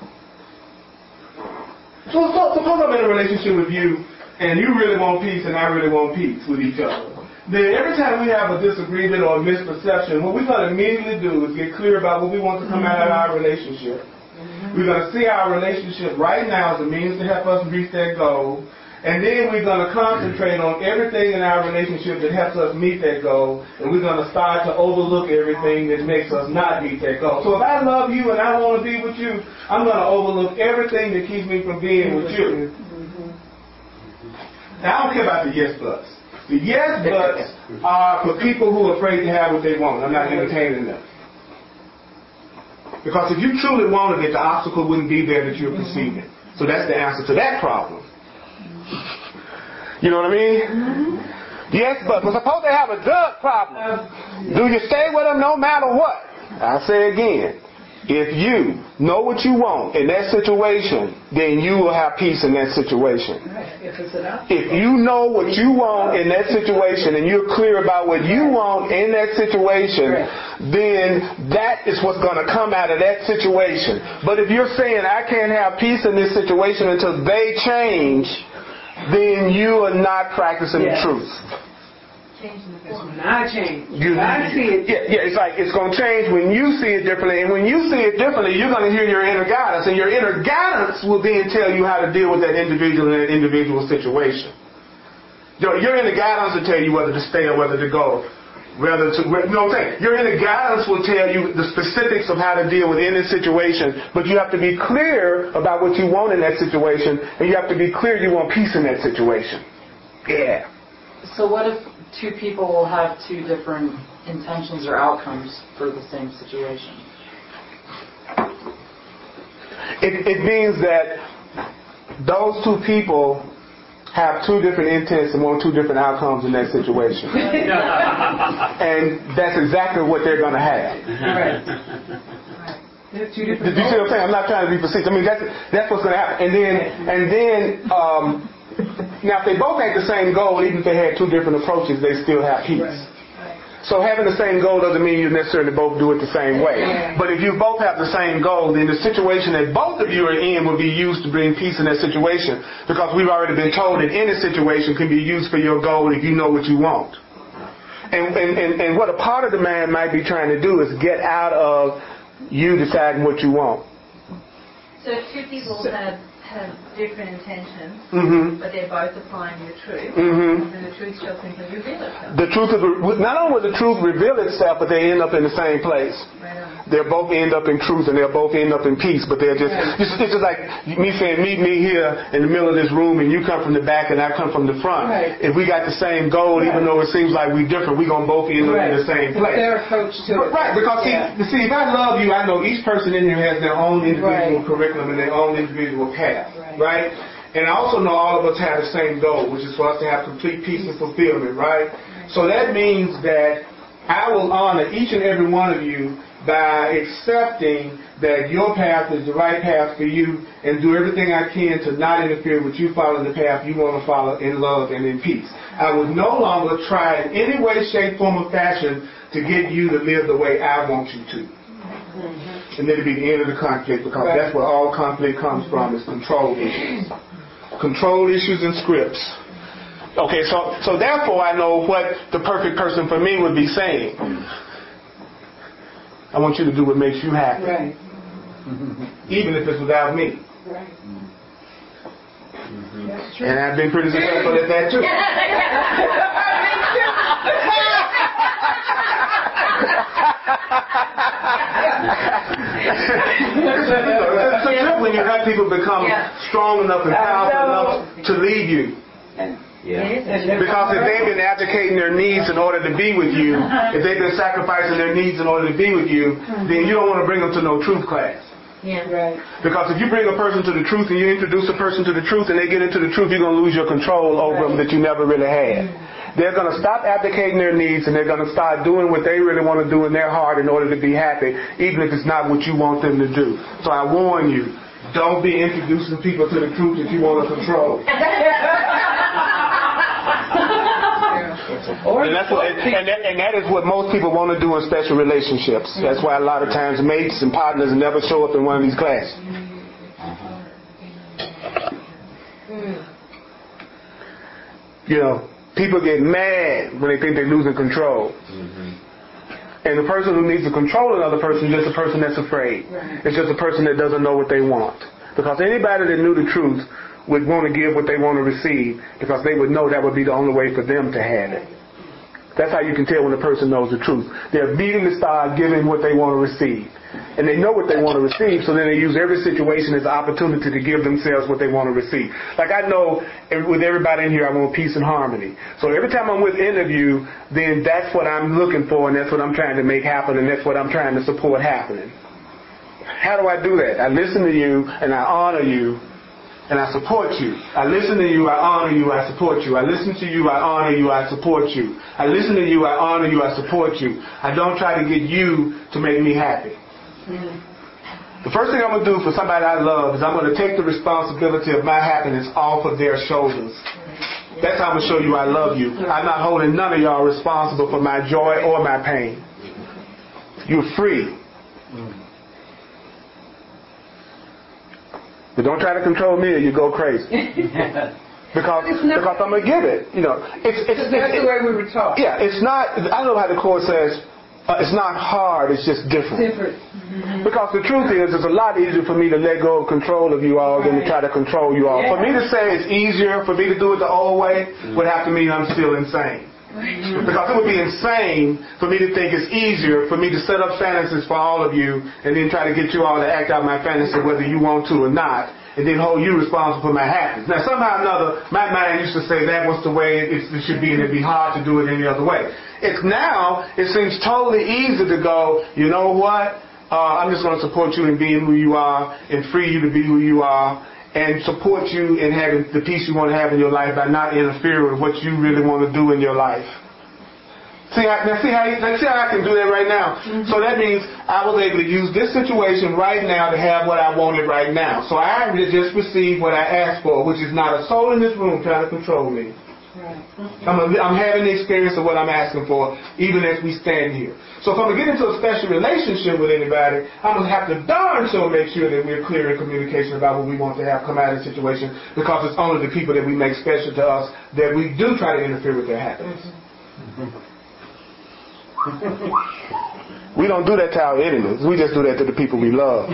So suppose I'm in a relationship with you, and you really want peace, and I really want peace with each other. Then every time we have a disagreement or a misperception, what we're going to immediately do is get clear about what we want to come out of our relationship. We're going to see our relationship right now as a means to help us reach that goal. And then we're going to concentrate on everything in our relationship that helps us meet that goal. And we're going to start to overlook everything that makes us not meet that goal. So if I love you and I want to be with you, I'm going to overlook everything that keeps me from being with you. Now, I don't care about the yes buts. The yes buts are for people who are afraid to have what they want. I'm not entertaining them. Because if you truly wanted it, the obstacle wouldn't be there that you're perceiving. So that's the answer to that problem. You know what I mean? Mm-hmm. Yes, but we're supposed to have a drug problem. Do you stay with them no matter what? I say again, if you know what you want in that situation, then you will have peace in that situation. If you know what you want in that situation and you're clear about what you want in that situation, then that is what's going to come out of that situation. But if you're saying, I can't have peace in this situation until they change, then you are not practicing the truth. I change. I see it. Yeah, it's like it's going to change when you see it differently. And when you see it differently, you're going to hear your inner guidance. And your inner guidance will then tell you how to deal with that individual in that individual situation. Your inner guidance will tell you whether to stay or whether to go. You know what I'm saying? Your inner guidance will tell you the specifics of how to deal with any situation. But you have to be clear about what you want in that situation. And you have to be clear you want peace in that situation. Yeah. So what if two people will have two different intentions or outcomes for the same situation? It means that those two people have two different intents and want two different outcomes in that situation. And that's exactly what they're going to have. Right. Did you see what I'm saying? I'm not trying to be facetious. I mean, that's what's going to happen. And then now if they both had the same goal, even if they had two different approaches, they still have peace. Right. So having the same goal doesn't mean you necessarily both do it the same way. Yeah. But if you both have the same goal, then the situation that both of you are in will be used to bring peace in that situation. Because we've already been told that any situation can be used for your goal if you know what you want. And what a part of the mind might be trying to do is get out of you deciding what you want. So if two people have different intentions, but they're both applying the truth, and the truth shall simply reveal itself. The truth not only will the truth reveal itself, but they end up in the same place. Right on. They'll both end up in truth, and they'll both end up in peace. But they're just it's just like me saying, meet me here in the middle of this room, and you come from the back, and I come from the front. Right. If we got the same goal, even though it seems like we're different, we're gonna both end up in the same place. Their approach to it. Right, because see, if I love you, I know each person in here has their own individual curriculum and their own individual path. Right? And I also know all of us have the same goal, which is for us to have complete peace and fulfillment, right? So that means that I will honor each and every one of you by accepting that your path is the right path for you and do everything I can to not interfere with you following the path you want to follow in love and in peace. I will no longer try in any way, shape, form, or fashion to get you to live the way I want you to. And then it'll be the end of the conflict, because that's where all conflict comes from, is control issues. Control issues and scripts. Okay, so therefore I know what the perfect person for me would be saying. I want you to do what makes you happy. Right. Even if it's without me. Right. And I've been pretty successful at that too. It's a trip when you have people become strong enough and powerful enough to lead you. Because if they've been abdicating their needs in order to be with you, if they've been sacrificing their needs in order to be with you, then you don't want to bring them to no truth class. Yeah. Right. Because if you bring a person to the truth and you introduce a person to the truth and they get into the truth, you're going to lose your control over them that you never really had. They're going to stop abdicating their needs and they're going to start doing what they really want to do in their heart in order to be happy, even if it's not what you want them to do. So I warn you, don't be introducing people to the truth that you want to control. And that is what most people want to do in special relationships. That's why a lot of times mates and partners never show up in one of these classes. You know, people get mad when they think they're losing control. And the person who needs to control another person is just a person that's afraid. It's just a person that doesn't know what they want. Because anybody that knew the truth would want to give what they want to receive, because they would know that would be the only way for them to have it. That's how you can tell when a person knows the truth. They're immediately start giving what they want to receive. And they know what they want to receive, so then they use every situation as an opportunity to give themselves what they want to receive. Like I know with everybody in here, I want peace and harmony. So every time I'm with any of you, then that's what I'm looking for, and that's what I'm trying to make happen, and that's what I'm trying to support happening. How do I do that? I listen to you, and I honor you, and I support you. I listen to you, I honor you, I support you. I listen to you, I honor you, I support you. I listen to you, I honor you, I support you. I don't try to get you to make me happy. The first thing I'm going to do for somebody I love is I'm going to take the responsibility of my happiness off of their shoulders. That's how I'm going to show you I love you. I'm not holding none of y'all responsible for my joy or my pain. You're free. But don't try to control me or you go crazy. Because I'm going to give it. That's the way we were taught. Yeah, it's not, I don't know how the Course says, it's not hard, it's just different. Mm-hmm. Because the truth is, it's a lot easier for me to let go of control of you all than to try to control you all. For me to say it's easier, for me to do it the old way, would have to mean I'm still insane. Because it would be insane for me to think it's easier for me to set up fantasies for all of you and then try to get you all to act out my fantasy whether you want to or not, and then hold you responsible for my happiness. Now, somehow or another, my mind used to say that was the way it should be, and it'd be hard to do it any other way. It seems totally easy to go, you know what, I'm just going to support you in being who you are and free you to be who you are, and support you in having the peace you want to have in your life by not interfering with what you really want to do in your life. See how I can do that right now. Mm-hmm. So that means I was able to use this situation right now to have what I wanted right now. So I just received what I asked for, which is not a soul in this room trying to control me. Right. I'm having the experience of what I'm asking for, even as we stand here. So if I'm going to get into a special relationship with anybody, I'm going to have to darn sure make sure that we're clear in communication about what we want to have come out of the situation, because it's only the people that we make special to us that we do try to interfere with their happiness. Mm-hmm. We don't do that to our enemies. We just do that to the people we love.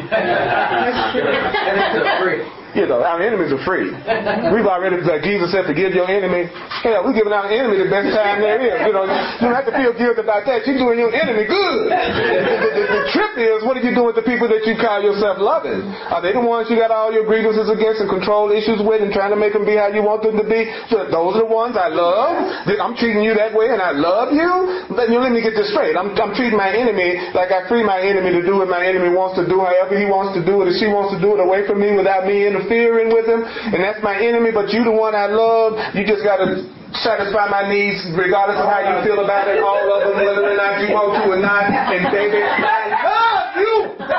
Our enemies are free. We've already, like Jesus said, forgive your enemy. Hell, we're giving our enemy the best time there is. You don't have to feel guilty about that. You're doing your enemy good. The trip is, what are you doing with the people that you call yourself loving? Are they the ones you got all your grievances against and control issues with and trying to make them be how you want them to be? So those are the ones I love. I'm treating you that way and I love you. Let me get this straight. I'm treating my enemy like I free my enemy to do what my enemy wants to do, however he wants to do it, or she wants to do it away from me without me interfering with him. And that's my enemy, but you the one I love. You just got to satisfy my needs regardless of how you feel about it, all of them, whether or not you want to or not. And baby, I love you.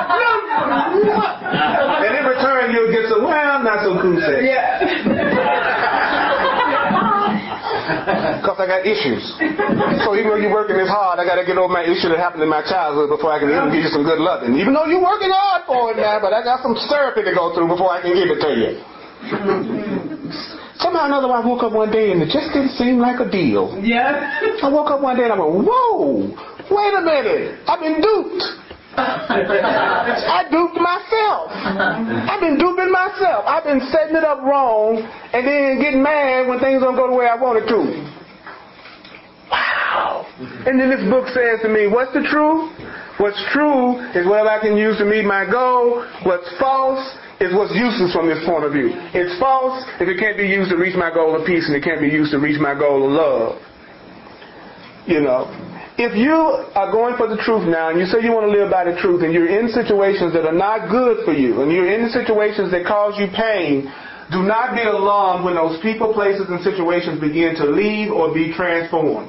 And in return, you'll get some, well, not so cool sex. Because I got issues. So even though you're working this hard, I got to get over my issue that happened in my childhood before I can even give you some good loving. Even though you're working hard for it now, but I got some therapy to go through before I can give it to you. Somehow or another, I woke up one day and it just didn't seem like a deal. Yeah. I woke up one day and I went, whoa, wait a minute, I've been duped. I duped myself. I've been duping myself. I've been setting it up wrong and then getting mad when things don't go the way I want it to. Wow. And then this book says to me, what's the truth? What's true is what I can use to meet my goal. What's false is what's useless from this point of view. It's false if it can't be used to reach my goal of peace, and it can't be used to reach my goal of love. If you are going for the truth now and you say you want to live by the truth and you're in situations that are not good for you and you're in situations that cause you pain, do not be alarmed when those people, places, and situations begin to leave or be transformed.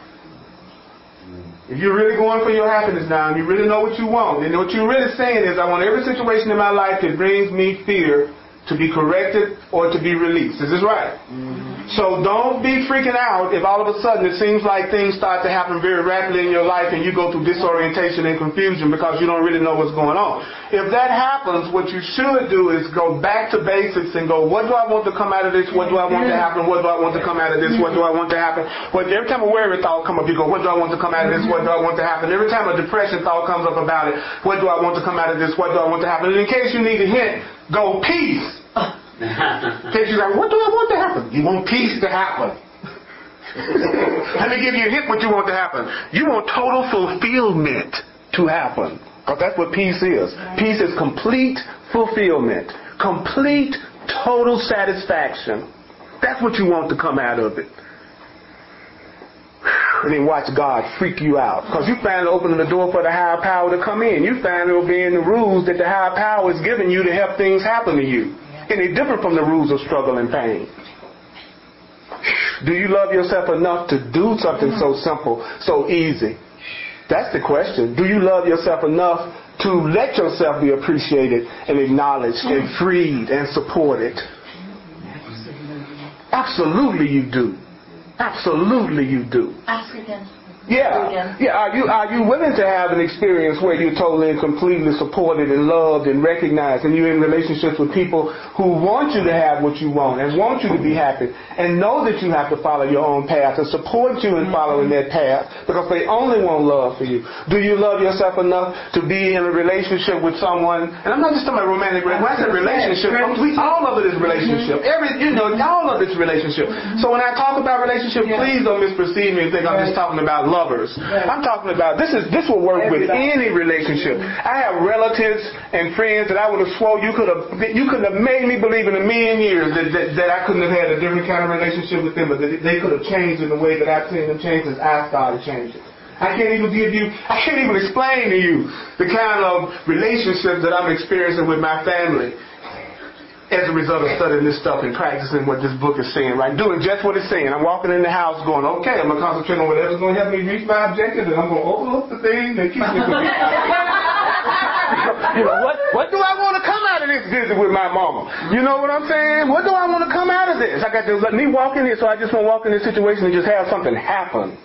If you're really going for your happiness now and you really know what you want, and what you're really saying is, I want every situation in my life that brings me fear to be corrected or to be released. Is this right? Mm-hmm. So don't be freaking out if all of a sudden it seems like things start to happen very rapidly in your life and you go through disorientation and confusion because you don't really know what's going on. If that happens, what you should do is go back to basics and go, what do I want to come out of this? What do I want to happen? What do I want to come out of this? What do I want to happen? Every time a worry thought comes up, you go, what do I want to come out of this? What do I want to happen? Every time a depression thought comes up about it, what do I want to come out of this? What do I want to happen? And in case you need a hint, go peace. In case you're like, what do I want to happen? You want peace to happen. Let me give you a hint what you want to happen. You want total fulfillment to happen. Because that's what peace is. Peace is complete fulfillment. Complete, total satisfaction. That's what you want to come out of it. And then watch God freak you out. Because you finally opening the door for the higher power to come in. You finally obeying the rules that the higher power is giving you to help things happen to you. And they're different from the rules of struggle and pain. Do you love yourself enough to do something so simple, so easy? That's the question. Do you love yourself enough to let yourself be appreciated and acknowledged and freed and supported? Absolutely you do. Absolutely you do. Ask again. Yeah. Are you willing to have an experience where you're totally and completely supported and loved and recognized, and you're in relationships with people who want you to have what you want and want you to be happy and know that you have to follow your own path and support you in following that path because they only want love for you? Do you love yourself enough to be in a relationship with someone? And I'm not just talking about romantic. When I say relationship, all of it is relationship. All of it's relationship. So when I talk about relationship, please don't misperceive me and think I'm just talking about lovers. I'm talking about this will work with any relationship. I have relatives and friends that I would have swore you couldn't have made me believe in a million years that I couldn't have had a different kind of relationship with them, but that they could have changed in the way that I've seen them change as I started changing. I can't even explain to you the kind of relationships that I'm experiencing with my family as a result of studying this stuff and practicing what this book is saying, right? Doing just what it's saying. I'm walking in the house going, okay, I'm going to concentrate on whatever's going to help me reach my objective, and I'm going to overlook the things that keep me from what do I want to come out of this visit with my mama? You know what I'm saying? What do I want to come out of this? I got to let me walk in here, so I just want to walk in this situation and just have something happen.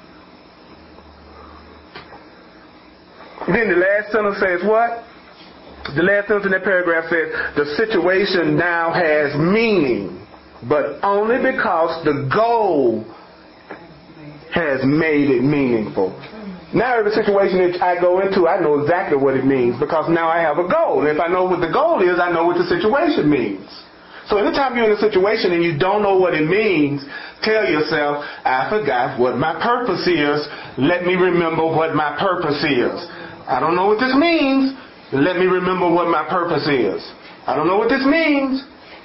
Then the last sentence says what? The last sentence in that paragraph says, the situation now has meaning, but only because the goal has made it meaningful. Now every situation that I go into, I know exactly what it means because now I have a goal. And if I know what the goal is, I know what the situation means. So anytime you're in a situation and you don't know what it means, tell yourself, I forgot what my purpose is. Let me remember what my purpose is. I don't know what this means. Let me remember what my purpose is. I don't know what this means.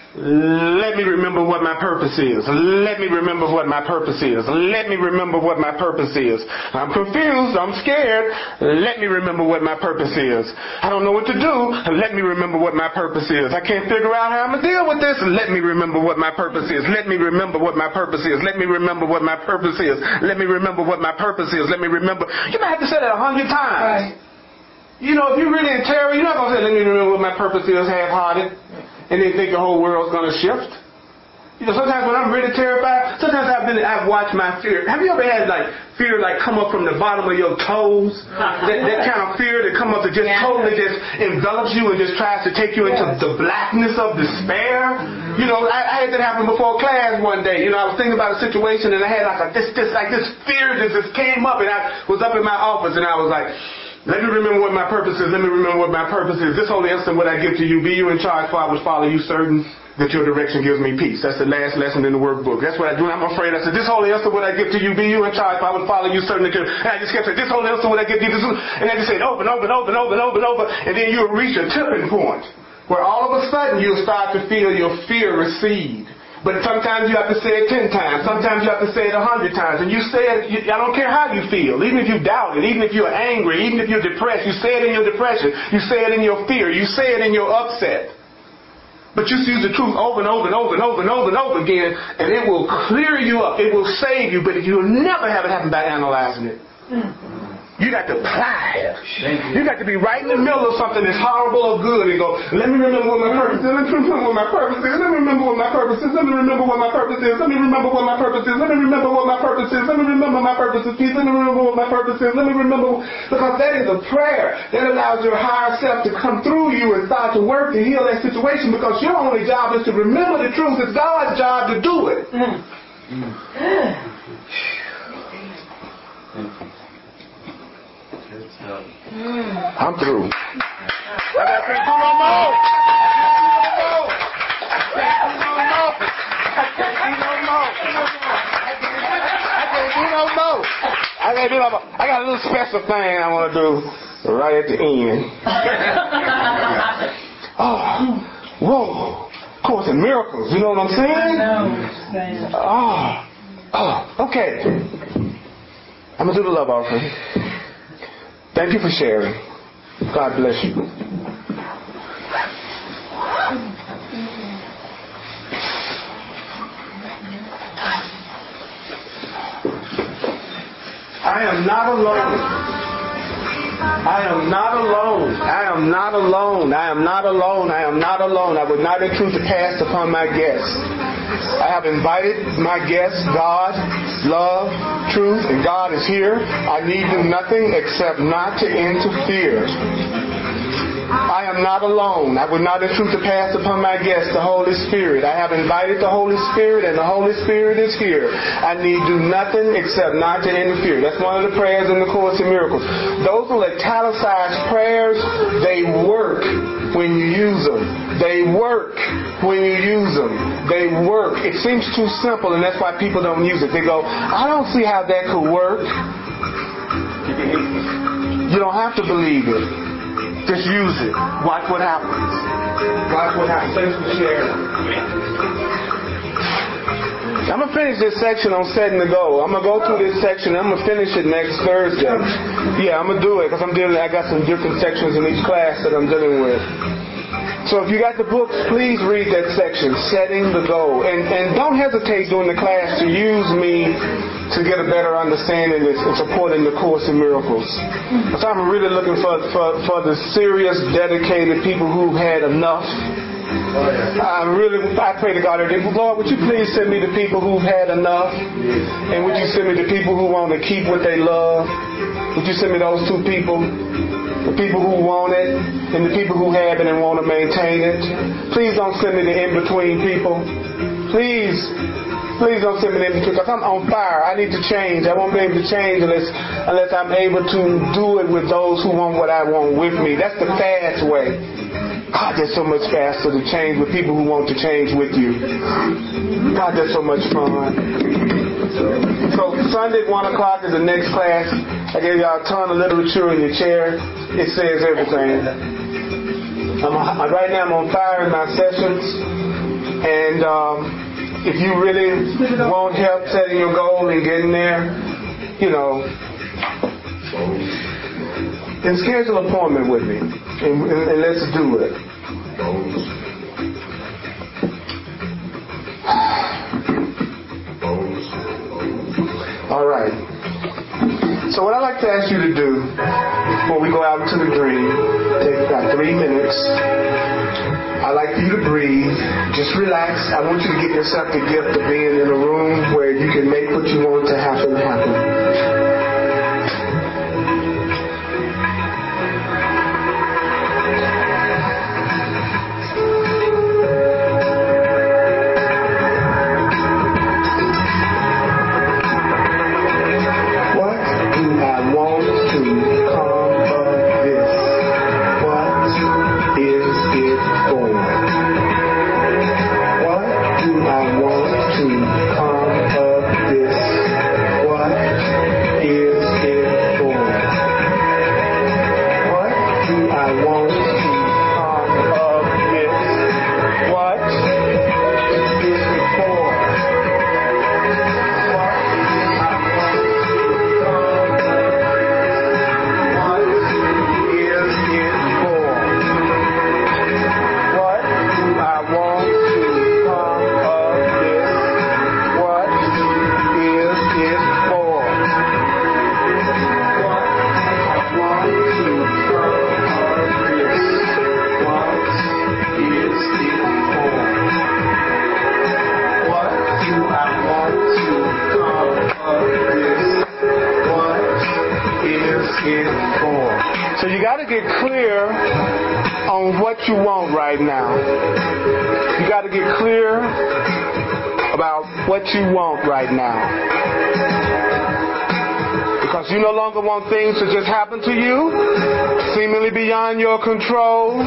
Let me remember what my purpose is. Let me remember what my purpose is. Let me remember what my purpose is. I'm confused. I'm scared. Let me remember what my purpose is. I don't know what to do. Let me remember what my purpose is. I can't figure out how I'm going to deal with this. Let me remember what my purpose is. Let me remember what my purpose is. Let me remember what my purpose is. Let me remember what my purpose is. Let me remember. You might have to say that 100 times. Right. You know, if you're really in terror, you're not going to say, let me remember what my purpose is half-hearted, and then think the whole world's going to shift. You know, sometimes when I'm really terrified, sometimes I've watched my fear. Have you ever had, fear, come up from the bottom of your toes? That kind of fear that come up that just totally just envelops you and just tries to take you into the blackness of despair? You know, I had that happen before class one day. You know, I was thinking about a situation, and I had, this fear that just came up, and I was up in my office, and I was like, let me remember what my purpose is. Let me remember what my purpose is. This holy instant what I give to you, be you in charge, for I would follow you certain that your direction gives me peace. That's the last lesson in the workbook. That's what I do. I'm afraid. I said, this holy instant what I give to you, be you in charge, for I would follow you certain that and I just kept saying, this holy instant what I give to you, and I just said over and over and over and over and over and over, and then you'll reach a tipping point where all of a sudden you'll start to feel your fear recede. But sometimes you have to say it 10 times. Sometimes you have to say it 100 times. And you say it, I don't care how you feel. Even if you doubt it, even if you're angry, even if you're depressed, you say it in your depression. You say it in your fear. You say it in your upset. But you use the truth over and over and over and over and over and over again, and it will clear you up. It will save you, but you'll never have it happen by analyzing it. You got to apply it. You got to be right in the middle of something that's horrible or good and go, let me remember what my purpose is. Let me remember what my purpose is. Let me remember what my purpose is. Let me remember what my purpose is. Let me remember what my purpose is. Let me remember what my purpose is. Let me remember my purpose is peace. Let me remember what my purpose is. Let me remember. Because that is a prayer that allows your higher self to come through you and start to work to heal that situation, because your only job is to remember the truth. It's God's job to do it. I'm through. I can't do no more. I got a little special thing I want to do right at the end. Oh, whoa. Course in Miracles, you know what I'm saying? Okay. I'm going to do the love offering. Thank you for sharing. God bless you. I am not alone. I am not alone. I am not alone. I am not alone. I am not alone. I would not intrude the past upon my guests. I have invited my guest, God, love, truth, and God is here. I need do nothing except not to interfere. I am not alone. I would not intrude to pass upon my guest, the Holy Spirit. I have invited the Holy Spirit, and the Holy Spirit is here. I need do nothing except not to interfere. That's one of the prayers in the Course in Miracles. Those are italicized prayers. They work when you use them. They work when you use them. They work. It seems too simple, and that's why people don't use it. They go, I don't see how that could work. You don't have to believe it. Just use it. Watch what happens. Watch what happens. Thanks for sharing. I'm going to finish this section on setting the goal. I'm going to go through this section. I'm going to finish it next Thursday. Yeah, I'm going to do it because I got some different sections in each class that I'm dealing with. So if you got the books, please read that section, Setting the Goal. And don't hesitate during the class to use me to get a better understanding and supporting the Course in Miracles. So I'm really looking for the serious, dedicated people who've had enough. I pray to God every day, Lord, would you please send me the people who've had enough? And would you send me the people who want to keep what they love? Would you send me those two people? The people who want it and the people who have it and want to maintain it. Please don't send me the in-between people. Please don't send me the in-between, because I'm on fire. I need to change. I won't be able to change unless I'm able to do it with those who want what I want with me. That's the fast way. God, that's so much faster to change with people who want to change with you. God, that's so much fun. So Sunday at 1 o'clock is the next class. I gave y'all a ton of literature in your chair. It says everything. Right now I'm on fire in my sessions. And if you really want help setting your goal and getting there, then schedule an appointment with me. And let's do it. All right. So what I'd like to ask you to do before we go out into the dream, take about 3 minutes. I'd like for you to breathe. Just relax. I want you to give yourself the gift of being in a room where you can make what you want to happen. So you got to get clear on what you want right now. You got to get clear about what you want right now. Because you no longer want things to just happen to you, seemingly beyond your control.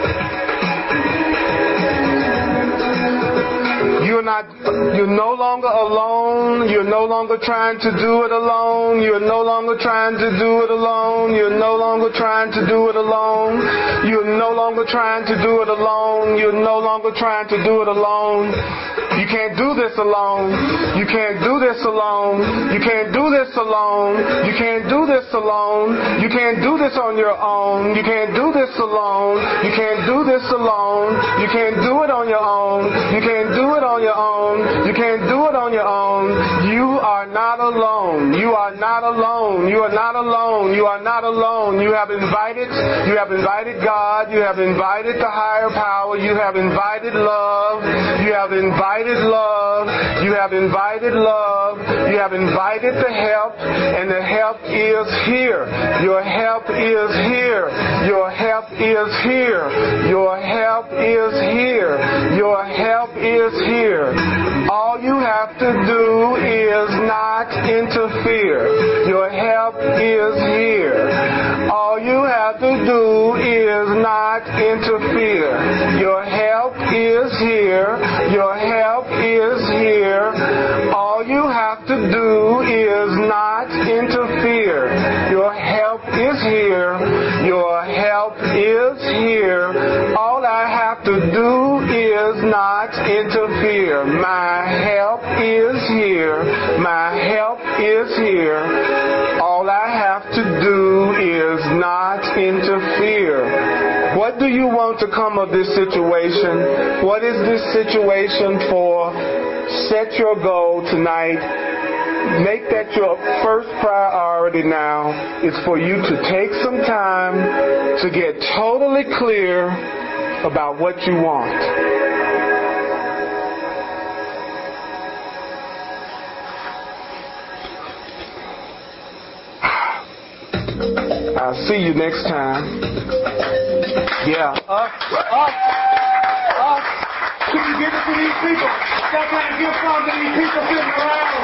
You're no longer alone. You're no longer trying to do it alone. You're no longer trying to do it alone. You're no longer trying to do it alone. You're no longer trying to do it alone. You're no longer trying to do it alone. You can't do this alone. You can't do this alone. You can't do this alone. You can't do this alone. You can't do this on your own. You can't do this alone. You can't do this alone. You can't do it on your own. You can't do it on your own. You can't do it on your own. You are not alone. You are not alone. You are not alone. You are not alone. You have invited God. You have invited the higher power. You have invited love. You have invited invited love. You have invited love. You have invited the help, and the help is here. Your help is here. Your help is here. Your help is here. Your help is here. All you have to do is not interfere. Your help is here. All you have to do is not interfere. Your help is here. Your help is here. All you have to do is not interfere. Your help is here. Your help is here. All I have to do is not interfere. My help is here. My help is here. All I have to do is not interfere. What do you want to come of this situation? What is this situation for? Set your goal tonight. Make that your first priority now. Is for you to take some time to get totally clear about what you want. I'll see you next time. Yeah. Up. Could you give it to these people? Stop trying to give something to these people sitting around.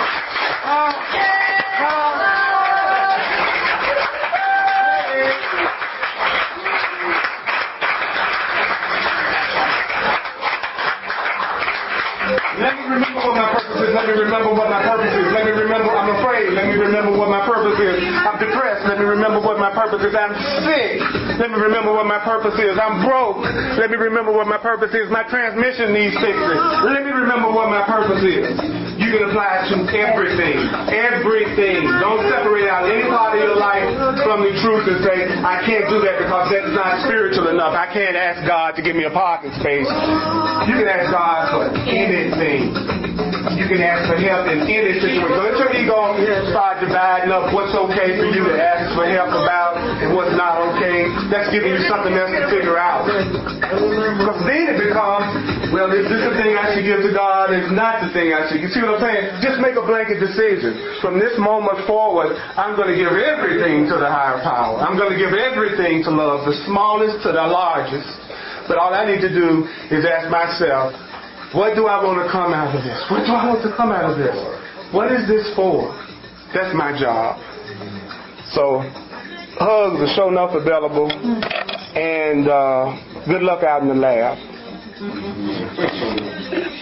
Let me remember what my purpose is. Let me remember what my purpose is. Let me remember I'm afraid. Let me remember what my purpose is. I'm depressed. Let me remember what my purpose is. I'm sick. Let me remember what my purpose is. I'm broke. Let me remember what my purpose is. My transmission needs fixing. Let me remember what my purpose is. You can apply it to everything. Everything. Don't separate out any part of your life from the truth and say, I can't do that because that's not spiritual enough. I can't ask God to give me a parking space. You can ask God for anything. You can ask for help in any situation. Don't let your ego start dividing up what's okay for you to ask for help about and what's not okay. That's giving you something else to figure out. Because then it becomes, well, is this the thing I should give to God? Is not the thing I should. You see what I'm saying? Just make a blanket decision. From this moment forward, I'm going to give everything to the higher power. I'm going to give everything to love, the smallest to the largest. But all I need to do is ask myself, what do I want to come out of this? What do I want to come out of this? What is this for? That's my job. So, hugs are sure enough available. And good luck out in the lab.